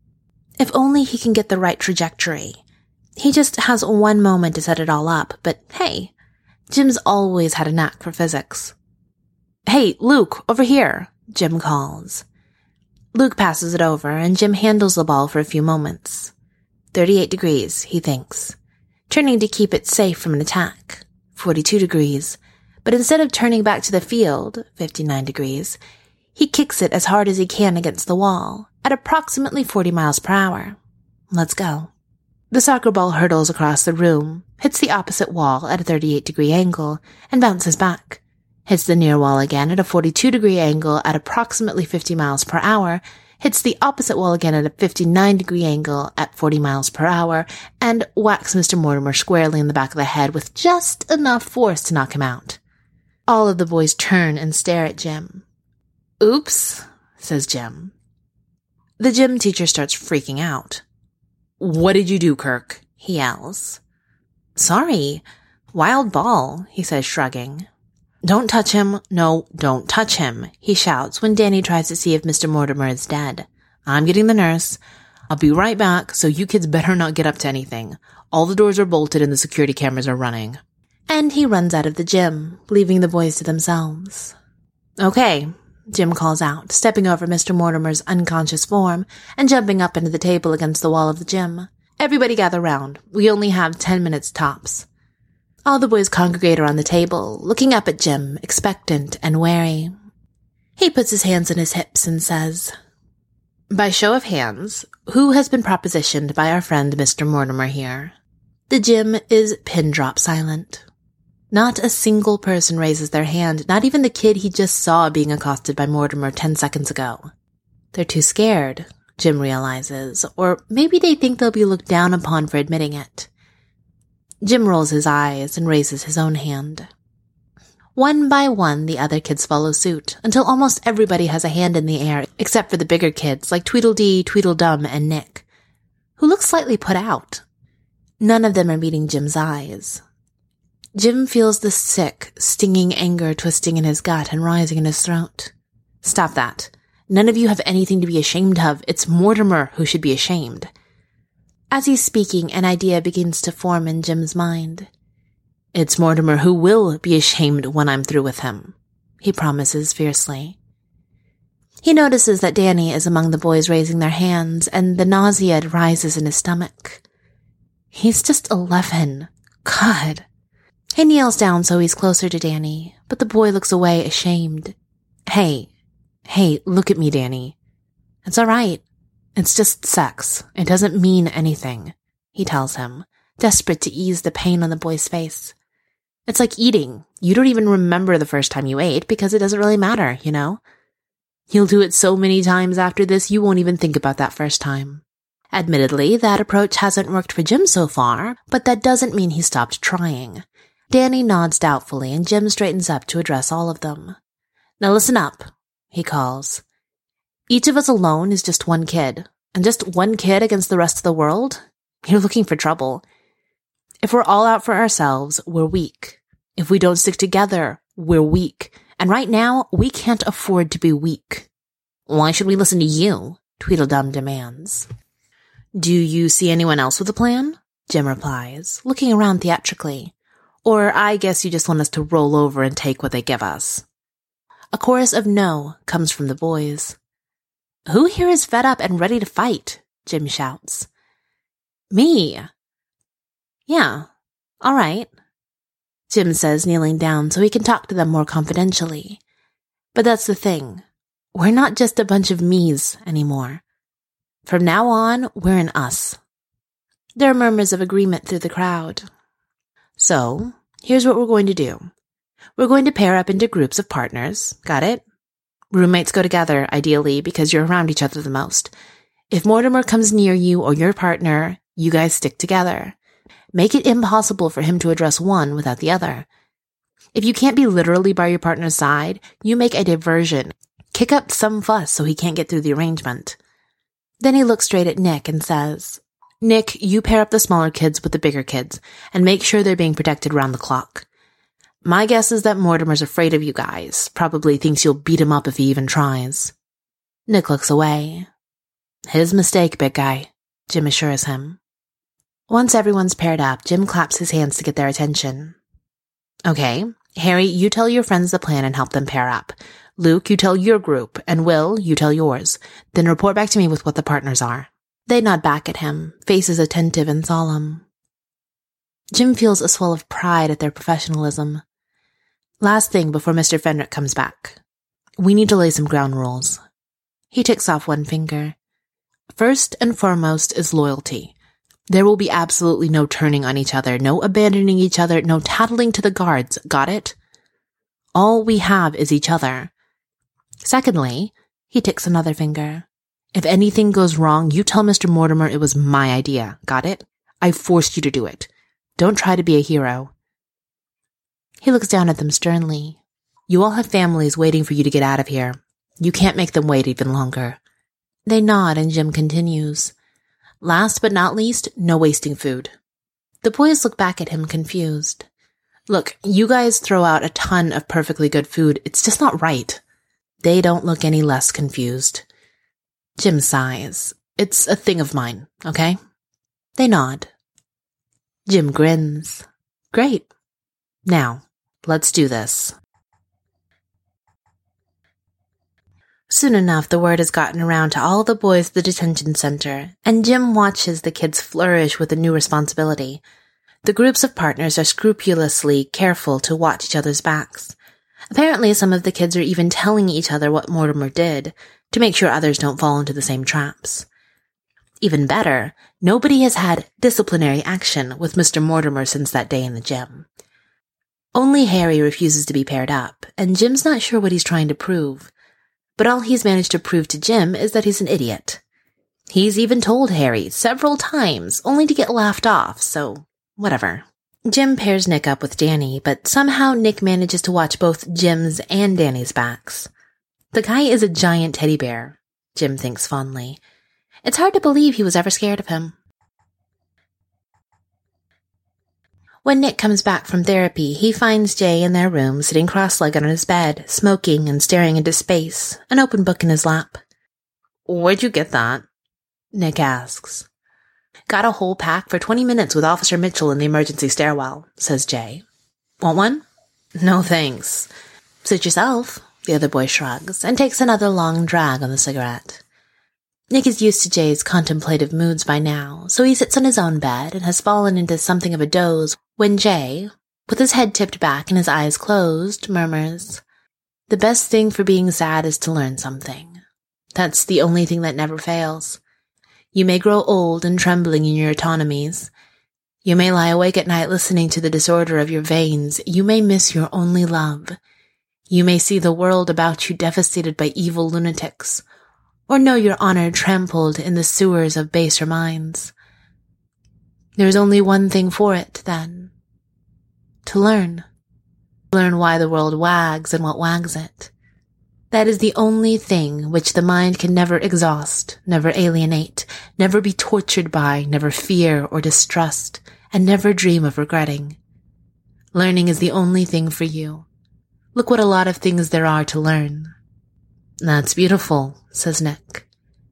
If only he can get the right trajectory. He just has one moment to set it all up, but hey, Jim's always had a knack for physics. Hey, Luke, over here, Jim calls. Luke passes it over, and Jim handles the ball for a few moments. thirty-eight degrees, he thinks, turning to keep it safe from an attack. forty-two degrees, but instead of turning back to the field, fifty-nine degrees, he kicks it as hard as he can against the wall, at approximately forty miles per hour. Let's go. The soccer ball hurtles across the room, hits the opposite wall at a thirty-eight degree angle, and bounces back. Hits the near wall again at a forty-two degree angle at approximately fifty miles per hour, hits the opposite wall again at a fifty-nine degree angle at forty miles per hour, and whacks Mister Mortimer squarely in the back of the head with just enough force to knock him out. All of the boys turn and stare at Jim. Oops, says Jim. The gym teacher starts freaking out. What did you do, Kirk? He yells. Sorry, wild ball, he says, shrugging. Don't touch him. No, don't touch him, he shouts when Danny tries to see if Mister Mortimer is dead. I'm getting the nurse. I'll be right back, so you kids better not get up to anything. All the doors are bolted and the security cameras are running. And he runs out of the gym, leaving the boys to themselves. Okay, Jim calls out, stepping over Mister Mortimer's unconscious form and jumping up into the table against the wall of the gym. Everybody gather round. We only have ten minutes tops. All the boys congregate around the table, looking up at Jim, expectant and wary. He puts his hands on his hips and says, By show of hands, who has been propositioned by our friend Mister Mortimer here? The gym is pin-drop silent. Not a single person raises their hand, not even the kid he just saw being accosted by Mortimer ten seconds ago. They're too scared, Jim realizes, or maybe they think they'll be looked down upon for admitting it. Jim rolls his eyes and raises his own hand. One by one, the other kids follow suit, until almost everybody has a hand in the air, except for the bigger kids like Tweedledee, Tweedledum, and Nick, who look slightly put out. None of them are meeting Jim's eyes. Jim feels the sick, stinging anger twisting in his gut and rising in his throat. Stop that. None of you have anything to be ashamed of. It's Mortimer who should be ashamed. As he's speaking, an idea begins to form in Jim's mind. It's Mortimer who will be ashamed when I'm through with him, he promises fiercely. He notices that Danny is among the boys raising their hands, and the nausea rises in his stomach. He's just eleven. God. He kneels down so he's closer to Danny, but the boy looks away ashamed. Hey, hey, look at me, Danny. It's all right. It's just sex. It doesn't mean anything, he tells him, desperate to ease the pain on the boy's face. It's like eating. You don't even remember the first time you ate because it doesn't really matter, you know? You'll do it so many times after this you won't even think about that first time. Admittedly, that approach hasn't worked for Jim so far, but that doesn't mean he stopped trying. Danny nods doubtfully and Jim straightens up to address all of them. Now listen up, he calls. Each of us alone is just one kid, and just one kid against the rest of the world? You're looking for trouble. If we're all out for ourselves, we're weak. If we don't stick together, we're weak. And right now, we can't afford to be weak. Why should we listen to you? Tweedledum demands. Do you see anyone else with a plan? Jim replies, looking around theatrically. Or I guess you just want us to roll over and take what they give us. A chorus of no comes from the boys. Who here is fed up and ready to fight? Jim shouts. Me. Yeah, all right, Jim says, kneeling down so he can talk to them more confidentially. But that's the thing. We're not just a bunch of me's anymore. From now on, we're an us. There are murmurs of agreement through the crowd. So, here's what we're going to do. We're going to pair up into groups of partners. Got it? Roommates go together, ideally, because you're around each other the most. If Mortimer comes near you or your partner, you guys stick together. Make it impossible for him to address one without the other. If you can't be literally by your partner's side, you make a diversion. Kick up some fuss so he can't get through the arrangement. Then he looks straight at Nick and says, Nick, you pair up the smaller kids with the bigger kids, and make sure they're being protected round the clock. My guess is that Mortimer's afraid of you guys, probably thinks you'll beat him up if he even tries. Nick looks away. His mistake, big guy, Jim assures him. Once everyone's paired up, Jim claps his hands to get their attention. Okay, Harry, you tell your friends the plan and help them pair up. Luke, you tell your group, and Will, you tell yours. Then report back to me with what the partners are. They nod back at him, faces attentive and solemn. Jim feels a swell of pride at their professionalism. Last thing before Mister Fenrick comes back. We need to lay some ground rules. He ticks off one finger. First and foremost is loyalty. There will be absolutely no turning on each other, no abandoning each other, no tattling to the guards. Got it? All we have is each other. Secondly, he ticks another finger. If anything goes wrong, you tell Mister Mortimer it was my idea. Got it? I forced you to do it. Don't try to be a hero. He looks down at them sternly. You all have families waiting for you to get out of here. You can't make them wait even longer. They nod and Jim continues. Last but not least, no wasting food. The boys look back at him confused. Look, you guys throw out a ton of perfectly good food. It's just not right. They don't look any less confused. Jim sighs. It's a thing of mine, okay? They nod. Jim grins. Great. Now, let's do this. Soon enough, the word has gotten around to all the boys at the detention center, and Jim watches the kids flourish with a new responsibility. The groups of partners are scrupulously careful to watch each other's backs. Apparently, some of the kids are even telling each other what Mortimer did, to make sure others don't fall into the same traps. Even better, nobody has had disciplinary action with Mister Mortimer since that day in the gym. Only Harry refuses to be paired up, and Jim's not sure what he's trying to prove. But all he's managed to prove to Jim is that he's an idiot. He's even told Harry several times, only to get laughed off, so whatever. Jim pairs Nick up with Danny, but somehow Nick manages to watch both Jim's and Danny's backs. The guy is a giant teddy bear, Jim thinks fondly. It's hard to believe he was ever scared of him. When Nick comes back from therapy, he finds Jay in their room, sitting cross-legged on his bed, smoking and staring into space, an open book in his lap. "Where'd you get that?" Nick asks. "Got a whole pack for twenty minutes with Officer Mitchell in the emergency stairwell," says Jay. "Want one?" "No, thanks." "Suit yourself," the other boy shrugs, and takes another long drag on the cigarette. Nick is used to Jay's contemplative moods by now, so he sits on his own bed and has fallen into something of a doze when Jay, with his head tipped back and his eyes closed, murmurs, "The best thing for being sad is to learn something. That's the only thing that never fails. You may grow old and trembling in your autonomies. You may lie awake at night listening to the disorder of your veins. You may miss your only love. You may see the world about you devastated by evil lunatics, or know your honor trampled in the sewers of baser minds. There's only one thing for it, then. To learn. Learn why the world wags and what wags it. That is the only thing which the mind can never exhaust, never alienate, never be tortured by, never fear or distrust, and never dream of regretting. Learning is the only thing for you. Look what a lot of things there are to learn." "That's beautiful," says Nick.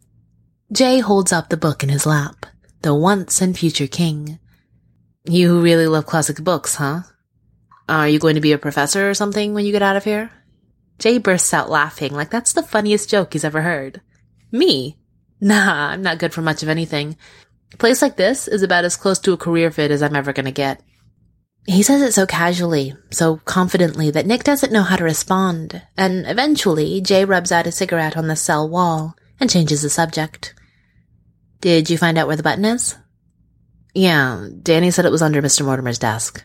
Jay holds up the book in his lap, The Once and Future King. "You really love classic books, huh? Are you going to be a professor or something when you get out of here?" Jay bursts out laughing like that's the funniest joke he's ever heard. "Me? Nah, I'm not good for much of anything. A place like this is about as close to a career fit as I'm ever going to get." He says it so casually, so confidently that Nick doesn't know how to respond, and eventually Jay rubs out a cigarette on the cell wall and changes the subject. "Did you find out where the button is?" "Yeah, Danny said it was under Mister Mortimer's desk."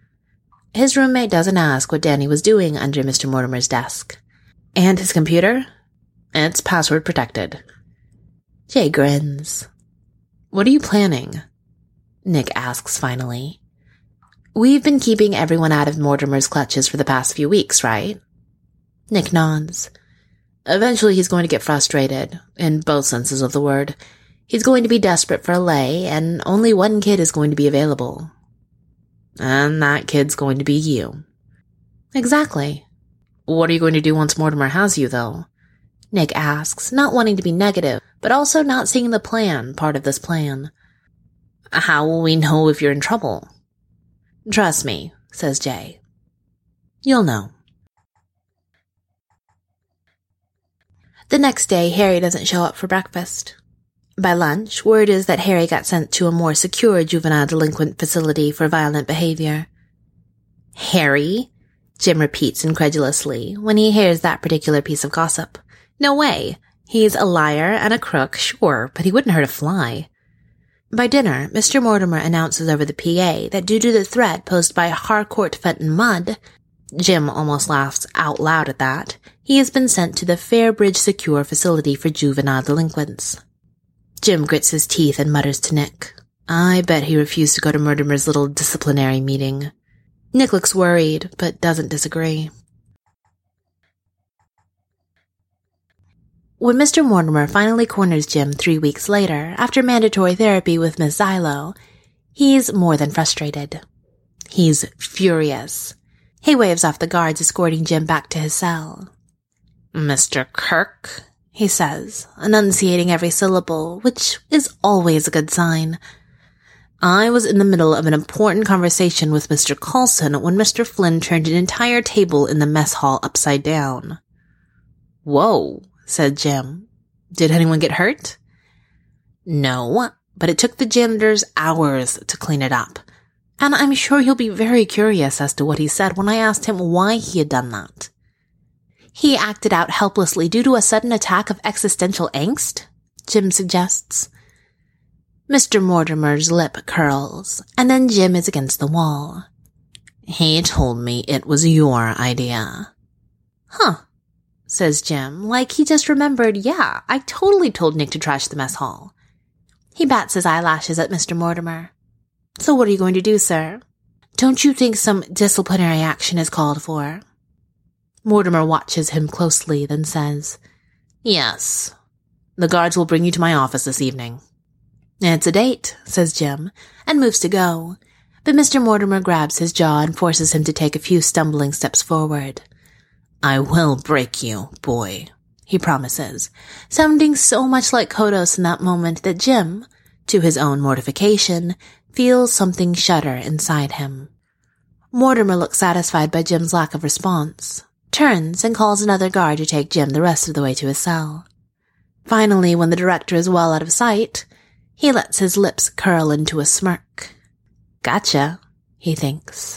His roommate doesn't ask what Danny was doing under Mister Mortimer's desk. "And his computer?" "It's password protected." Jay grins. "What are you planning?" Nick asks finally. "We've been keeping everyone out of Mortimer's clutches for the past few weeks, right?" Nick nods. "Eventually he's going to get frustrated, in both senses of the word. He's going to be desperate for a lay, and only one kid is going to be available. And that kid's going to be you." "Exactly." "What are you going to do once Mortimer has you, though?" Nick asks, not wanting to be negative, but also not seeing the plan part of this plan. "How will we know if you're in trouble?" "Trust me," says Jay. "You'll know." The next day, Harry doesn't show up for breakfast. By lunch, word is that Harry got sent to a more secure juvenile delinquent facility for violent behavior. "Harry?" Jim repeats incredulously when he hears that particular piece of gossip. "No way. He's a liar and a crook, sure, but he wouldn't hurt a fly." By dinner, Mister Mortimer announces over the P A that due to the threat posed by Harcourt Fenton Mudd, Jim almost laughs out loud at that, he has been sent to the Fairbridge Secure Facility for Juvenile Delinquents. Jim grits his teeth and mutters to Nick, "I bet he refused to go to Mortimer's little disciplinary meeting." Nick looks worried, but doesn't disagree. When Mister Mortimer finally corners Jim three weeks later, after mandatory therapy with Miss Xylo, he's more than frustrated. He's furious. He waves off the guards escorting Jim back to his cell. "Mister Kirk," he says, enunciating every syllable, which is always a good sign. "I was in the middle of an important conversation with Mister Coulson when Mister Flynn turned an entire table in the mess hall upside down." "Whoa," said Jim. "Did anyone get hurt?" "No, but it took the janitors hours to clean it up. And I'm sure he'll be very curious as to what he said when I asked him why he had done that." "He acted out helplessly due to a sudden attack of existential angst?" Jim suggests. Mister Mortimer's lip curls, and then Jim is against the wall. "He told me it was your idea." "Huh," says Jim, like he just remembered, yeah, I totally told Nick to trash the mess hall. He bats his eyelashes at Mister Mortimer. So what are you going to do, sir? Don't you think some disciplinary action is called for? Mortimer watches him closely, then says, Yes. The guards will bring you to my office this evening. It's a date, says Jim, and moves to go. But Mister Mortimer grabs his jaw and forces him to take a few stumbling steps forward. I will break you, boy, he promises, sounding so much like Kodos in that moment that Jim, to his own mortification, feels something shudder inside him. Mortimer looks satisfied by Jim's lack of response, turns and calls another guard to take Jim the rest of the way to his cell. Finally, when the director is well out of sight, he lets his lips curl into a smirk. Gotcha, he thinks.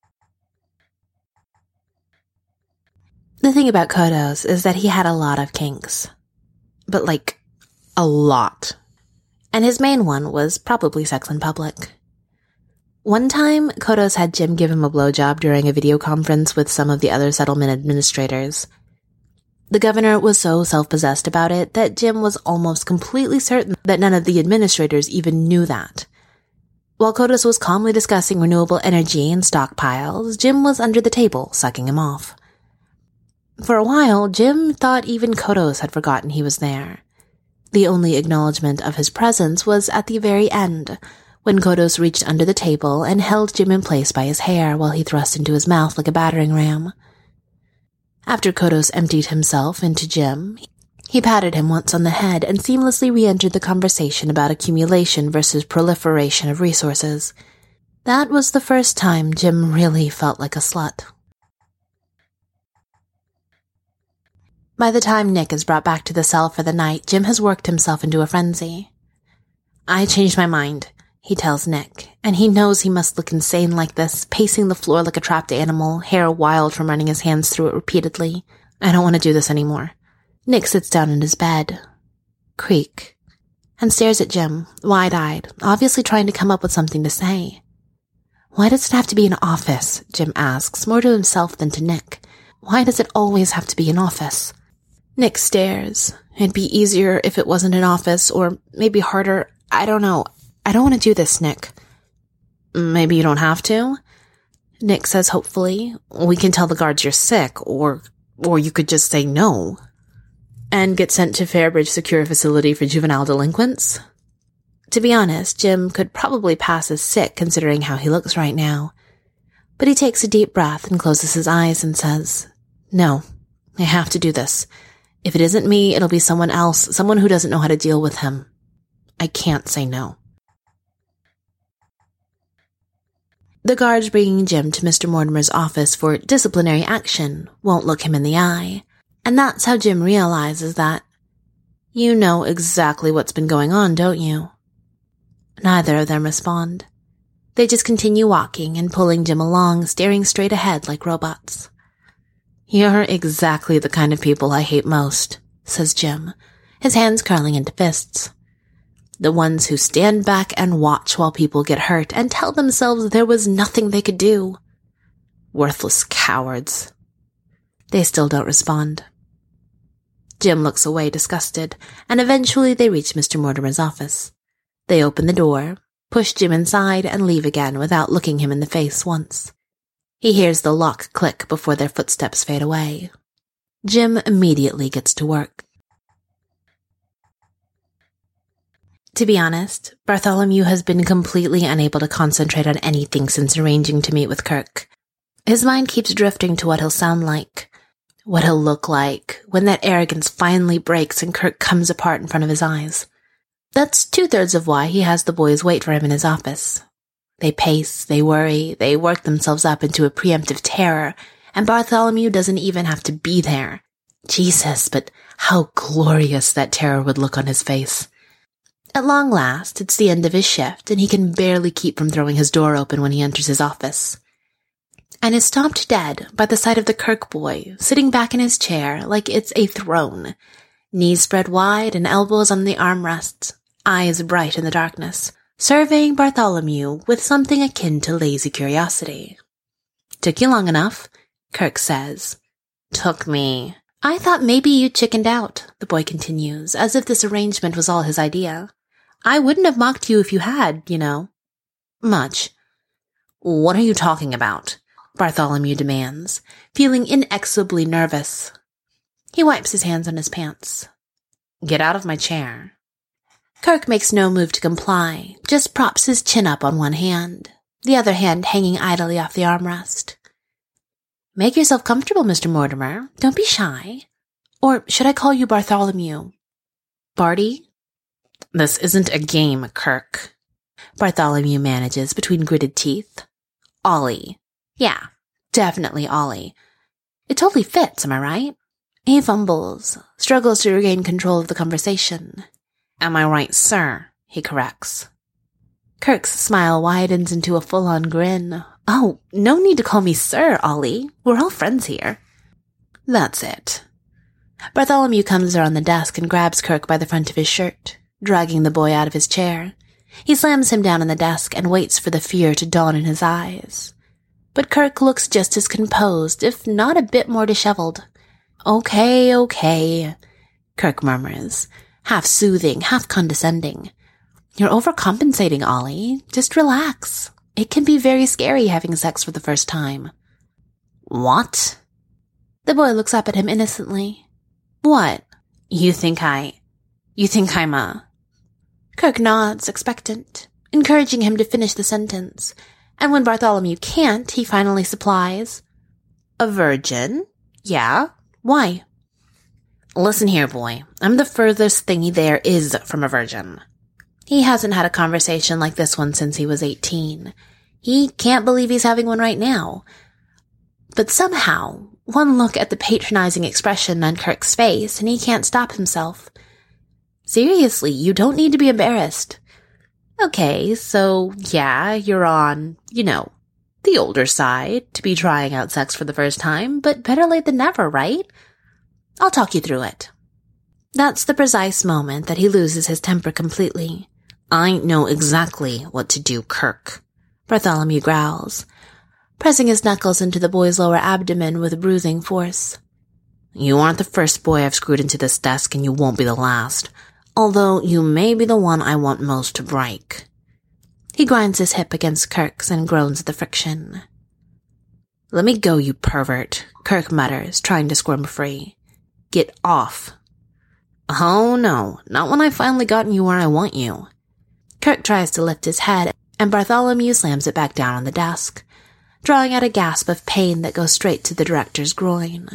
The thing about Kodos is that he had a lot of kinks. But like, a lot. And his main one was probably sex in public. One time, Kodos had Jim give him a blowjob during a video conference with some of the other settlement administrators. The governor was so self-possessed about it that Jim was almost completely certain that none of the administrators even knew that. While Kodos was calmly discussing renewable energy and stockpiles, Jim was under the table, sucking him off. For a while, Jim thought even Kodos had forgotten he was there. The only acknowledgement of his presence was at the very end, when Kodos reached under the table and held Jim in place by his hair while he thrust into his mouth like a battering ram. After Kodos emptied himself into Jim, he patted him once on the head and seamlessly re-entered the conversation about accumulation versus proliferation of resources. That was the first time Jim really felt like a slut. By the time Nick is brought back to the cell for the night, Jim has worked himself into a frenzy. I changed my mind, he tells Nick, and he knows he must look insane like this, pacing the floor like a trapped animal, hair wild from running his hands through it repeatedly. I don't want to do this anymore. Nick sits down in his bed, creak, and stares at Jim, wide-eyed, obviously trying to come up with something to say. Why does it have to be an office? Jim asks, more to himself than to Nick. Why does it always have to be an office? Nick stares. It'd be easier if it wasn't an office, or maybe harder. I don't know. I don't want to do this, Nick. Maybe you don't have to? Nick says hopefully. We can tell the guards you're sick, or or you could just say no. And get sent to Fairbridge Secure Facility for Juvenile Delinquents? To be honest, Jim could probably pass as sick considering how he looks right now. But he takes a deep breath and closes his eyes and says, No, I have to do this. If it isn't me, it'll be someone else, someone who doesn't know how to deal with him. I can't say no. The guards bringing Jim to Mister Mortimer's office for disciplinary action won't look him in the eye. And that's how Jim realizes that, you know exactly what's been going on, don't you? Neither of them respond. They just continue walking and pulling Jim along, staring straight ahead like robots. You're exactly the kind of people I hate most, says Jim, his hands curling into fists. The ones who stand back and watch while people get hurt and tell themselves there was nothing they could do. Worthless cowards. They still don't respond. Jim looks away disgusted, and eventually they reach Mister Mortimer's office. They open the door, push Jim inside, and leave again without looking him in the face once. He hears the lock click before their footsteps fade away. Jim immediately gets to work. To be honest, Bartholomew has been completely unable to concentrate on anything since arranging to meet with Kirk. His mind keeps drifting to what he'll sound like, what he'll look like when that arrogance finally breaks and Kirk comes apart in front of his eyes. That's two-thirds of why he has the boys wait for him in his office. They pace, they worry, they work themselves up into a preemptive terror, and Bartholomew doesn't even have to be there. Jesus, but how glorious that terror would look on his face. At long last, it's the end of his shift, and he can barely keep from throwing his door open when he enters his office. And is stopped dead by the sight of the Kirk boy, sitting back in his chair like it's a throne, knees spread wide and elbows on the armrests, eyes bright in the darkness, surveying Bartholomew with something akin to lazy curiosity. Took you long enough, Kirk says. Took me. I thought maybe you chickened out, the boy continues, as if this arrangement was all his idea. I wouldn't have mocked you if you had, you know. Much. What are you talking about? Bartholomew demands, feeling inexorably nervous. He wipes his hands on his pants. Get out of my chair. Kirk makes no move to comply, just props his chin up on one hand, the other hand hanging idly off the armrest. Make yourself comfortable, Mister Mortimer. Don't be shy. Or should I call you Bartholomew? Barty? This isn't a game, Kirk. Bartholomew manages between gritted teeth. Ollie. Yeah, definitely Ollie. It totally fits, am I right? He fumbles, struggles to regain control of the conversation. Am I right, sir? He corrects. Kirk's smile widens into a full-on grin. Oh, no need to call me sir, Ollie. We're all friends here. That's it. Bartholomew comes around the desk and grabs Kirk by the front of his shirt, dragging the boy out of his chair. He slams him down on the desk and waits for the fear to dawn in his eyes. But Kirk looks just as composed, if not a bit more disheveled. Okay, okay, Kirk murmurs, half soothing, half condescending. You're overcompensating, Ollie. Just relax. It can be very scary having sex for the first time. What? The boy looks up at him innocently. What? You think I... You think I'm a... Kirk nods, expectant, encouraging him to finish the sentence, and when Bartholomew can't, he finally supplies. A virgin? Yeah. Why? Listen here, boy. I'm the furthest thing there is from a virgin. He hasn't had a conversation like this one since he was eighteen. He can't believe he's having one right now. But somehow, one look at the patronizing expression on Kirk's face, and he can't stop himself. Seriously, you don't need to be embarrassed. Okay, so, yeah, you're on, you know, the older side to be trying out sex for the first time, but better late than never, right? I'll talk you through it. That's the precise moment that he loses his temper completely. I know exactly what to do, Kirk, Bartholomew growls, pressing his knuckles into the boy's lower abdomen with bruising force. You aren't the first boy I've screwed into this desk, and you won't be the last, although you may be the one I want most to break. He grinds his hip against Kirk's and groans at the friction. Let me go, you pervert, Kirk mutters, trying to squirm free. Get off. Oh no, not when I've finally gotten you where I want you. Kirk tries to lift his head, and Bartholomew slams it back down on the desk, drawing out a gasp of pain that goes straight to the director's groin.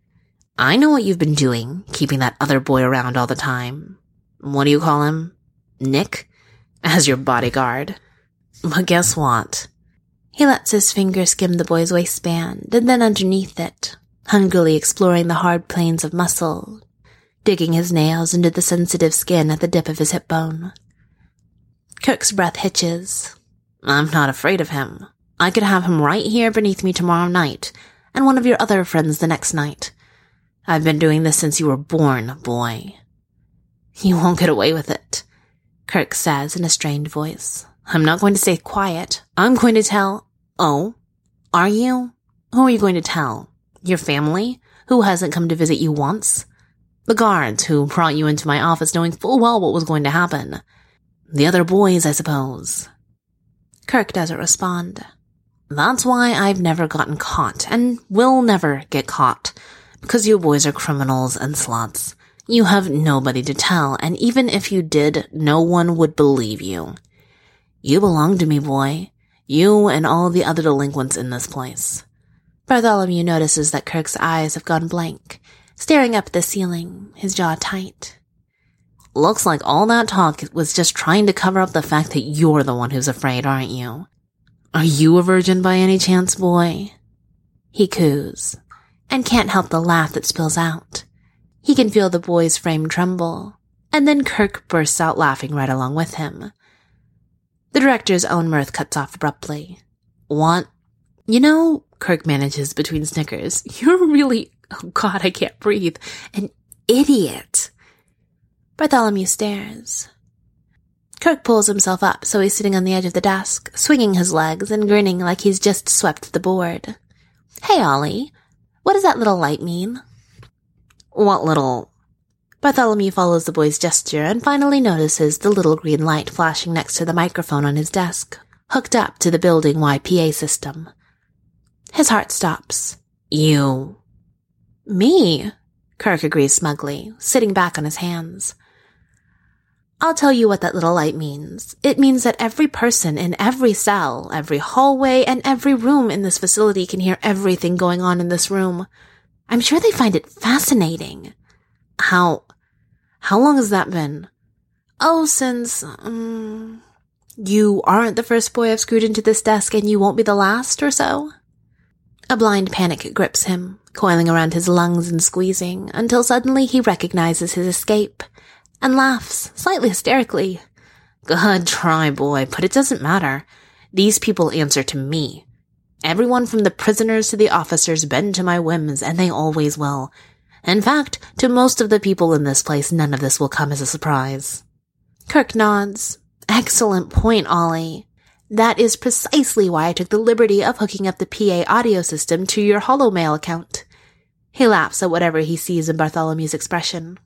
I know what you've been doing, keeping that other boy around all the time. What do you call him? Nick? As your bodyguard. But guess what? He lets his finger skim the boy's waistband, and then underneath it, hungrily exploring the hard planes of muscle, digging his nails into the sensitive skin at the dip of his hip bone. Kirk's breath hitches. I'm not afraid of him. I could have him right here beneath me tomorrow night, and one of your other friends the next night. I've been doing this since you were born, boy. You won't get away with it, Kirk says in a strained voice. I'm not going to stay quiet. I'm going to tell... Oh? Are you? Who are you going to tell? Your family, who hasn't come to visit you once? The guards who brought you into my office knowing full well what was going to happen? The other boys, I suppose. Kirk doesn't respond. That's why I've never gotten caught, and will never get caught, because you boys are criminals and sluts. You have nobody to tell, and even if you did, no one would believe you. You belong to me, boy. You and all the other delinquents in this place. Bartholomew notices that Kirk's eyes have gone blank, staring up at the ceiling, his jaw tight. Looks like all that talk was just trying to cover up the fact that you're the one who's afraid, aren't you? Are you a virgin by any chance, boy? He coos, and can't help the laugh that spills out. He can feel the boy's frame tremble, and then Kirk bursts out laughing right along with him. The director's own mirth cuts off abruptly. What? You know, Kirk manages between snickers, you're really, oh God, I can't breathe, an idiot. Bartholomew stares. Kirk pulls himself up so he's sitting on the edge of the desk, swinging his legs and grinning like he's just swept the board. Hey, Ollie, what does that little light mean? What little... Bartholomew follows the boy's gesture and finally notices the little green light flashing next to the microphone on his desk, hooked up to the building-wide P A system. His heart stops. You... Me? Kirk agrees smugly, sitting back on his hands. I'll tell you what that little light means. It means that every person in every cell, every hallway, and every room in this facility can hear everything going on in this room. I'm sure they find it fascinating. How... how long has that been? Oh, since, um... you aren't the first boy I've screwed into this desk and you won't be the last or so? A blind panic grips him, coiling around his lungs and squeezing, until suddenly he recognizes his escape, and laughs, slightly hysterically. Good try, boy, but it doesn't matter. These people answer to me. Everyone from the prisoners to the officers bend to my whims, and they always will. In fact, to most of the people in this place, none of this will come as a surprise. Kirk nods. Excellent point, Ollie. That is precisely why I took the liberty of hooking up the P A audio system to your HoloMail account. He laughs at whatever he sees in Bartholomew's expression.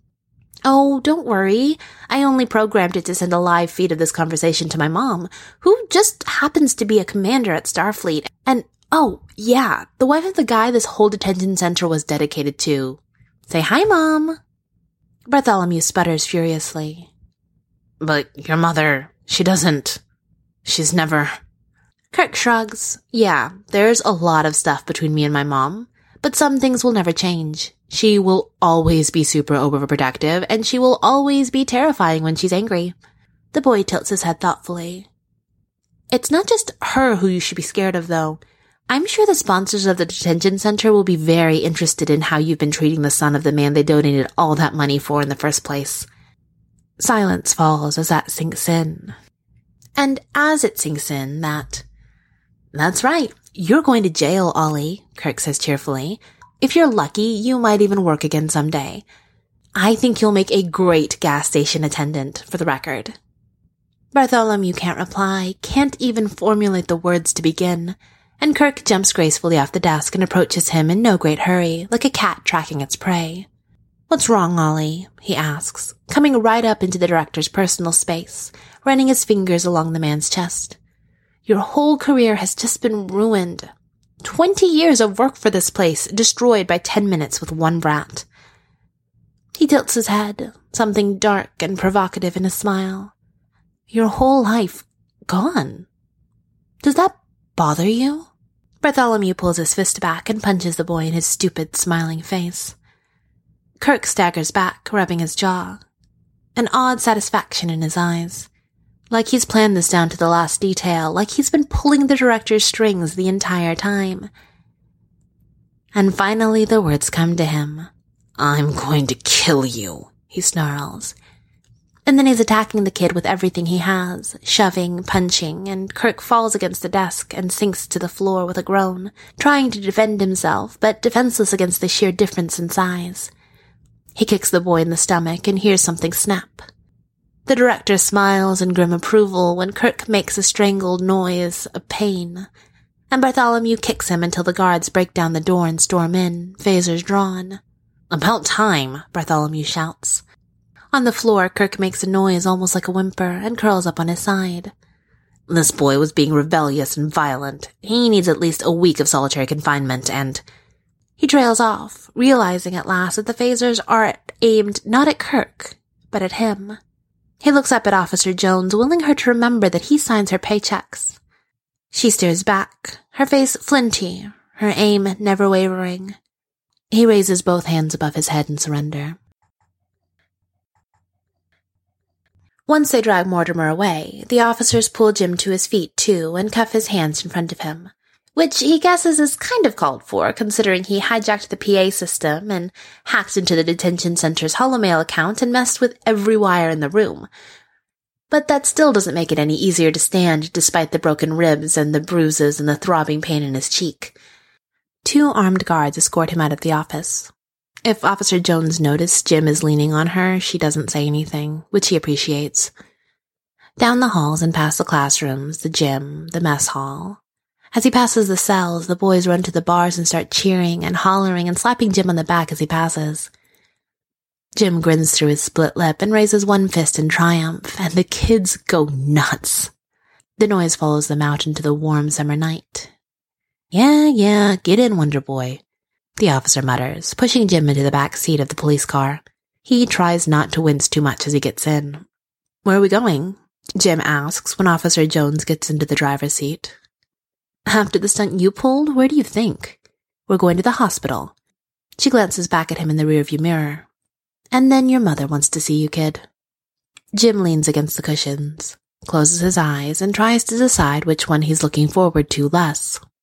Oh, don't worry. I only programmed it to send a live feed of this conversation to my mom, who just happens to be a commander at Starfleet. And, oh, yeah, the wife of the guy this whole detention center was dedicated to. Say hi, Mom. Bartholomew sputters furiously. But your mother, she doesn't... She's never... Kirk shrugs. Yeah, there's a lot of stuff between me and my mom, but some things will never change. She will always be super overprotective, and she will always be terrifying when she's angry. The boy tilts his head thoughtfully. It's not just her who you should be scared of, though. I'm sure the sponsors of the detention center will be very interested in how you've been treating the son of the man they donated all that money for in the first place. Silence falls as that sinks in. And as it sinks in, that... That's right. You're going to jail, Ollie, Kirk says cheerfully. If you're lucky, you might even work again someday. I think you'll make a great gas station attendant, for the record. Bartholomew can't reply, can't even formulate the words to begin, and Kirk jumps gracefully off the desk and approaches him in no great hurry, like a cat tracking its prey. What's wrong, Ollie? He asks, coming right up into the director's personal space, running his fingers along the man's chest. Your whole career has just been ruined. Twenty years of work for this place, destroyed by ten minutes with one brat. He tilts his head, something dark and provocative in his smile. Your whole life gone. Does that bother you? Bartholomew pulls his fist back and punches the boy in his stupid, smiling face. Kirk staggers back, rubbing his jaw. An odd satisfaction in his eyes. Like he's planned this down to the last detail, like he's been pulling the director's strings the entire time. And finally the words come to him. I'm going to kill you, he snarls. And then he's attacking the kid with everything he has, shoving, punching, and Kirk falls against the desk and sinks to the floor with a groan, trying to defend himself, but defenseless against the sheer difference in size. He kicks the boy in the stomach and hears something snap. The director smiles in grim approval when Kirk makes a strangled noise of pain, and Bartholomew kicks him until the guards break down the door and storm in, phasers drawn. About time, Bartholomew shouts. On the floor, Kirk makes a noise almost like a whimper and curls up on his side. This boy was being rebellious and violent. He needs at least a week of solitary confinement, and... He trails off, realizing at last that the phasers are aimed not at Kirk, but at him. He looks up at Officer Jones, willing her to remember that he signs her paychecks. She stares back, her face flinty, her aim never wavering. He raises both hands above his head in surrender. Once they drag Mortimer away, the officers pull Jim to his feet, too, and cuff his hands in front of him, which he guesses is kind of called for, considering he hijacked the P A system and hacked into the detention center's HoloMail account and messed with every wire in the room. But that still doesn't make it any easier to stand, despite the broken ribs and the bruises and the throbbing pain in his cheek. Two armed guards escort him out of the office. If Officer Jones notices Jim is leaning on her, she doesn't say anything, which he appreciates. Down the halls and past the classrooms, the gym, the mess hall. As he passes the cells, the boys run to the bars and start cheering and hollering and slapping Jim on the back as he passes. Jim grins through his split lip and raises one fist in triumph, and the kids go nuts. The noise follows them out into the warm summer night. Yeah, yeah, get in, Wonder Boy, the officer mutters, pushing Jim into the back seat of the police car. He tries not to wince too much as he gets in. Where are we going? Jim asks when Officer Jones gets into the driver's seat. After the stunt you pulled, where do you think? We're going to the hospital. She glances back at him in the rearview mirror. And then your mother wants to see you, kid. Jim leans against the cushions, closes his eyes, and tries to decide which one he's looking forward to less.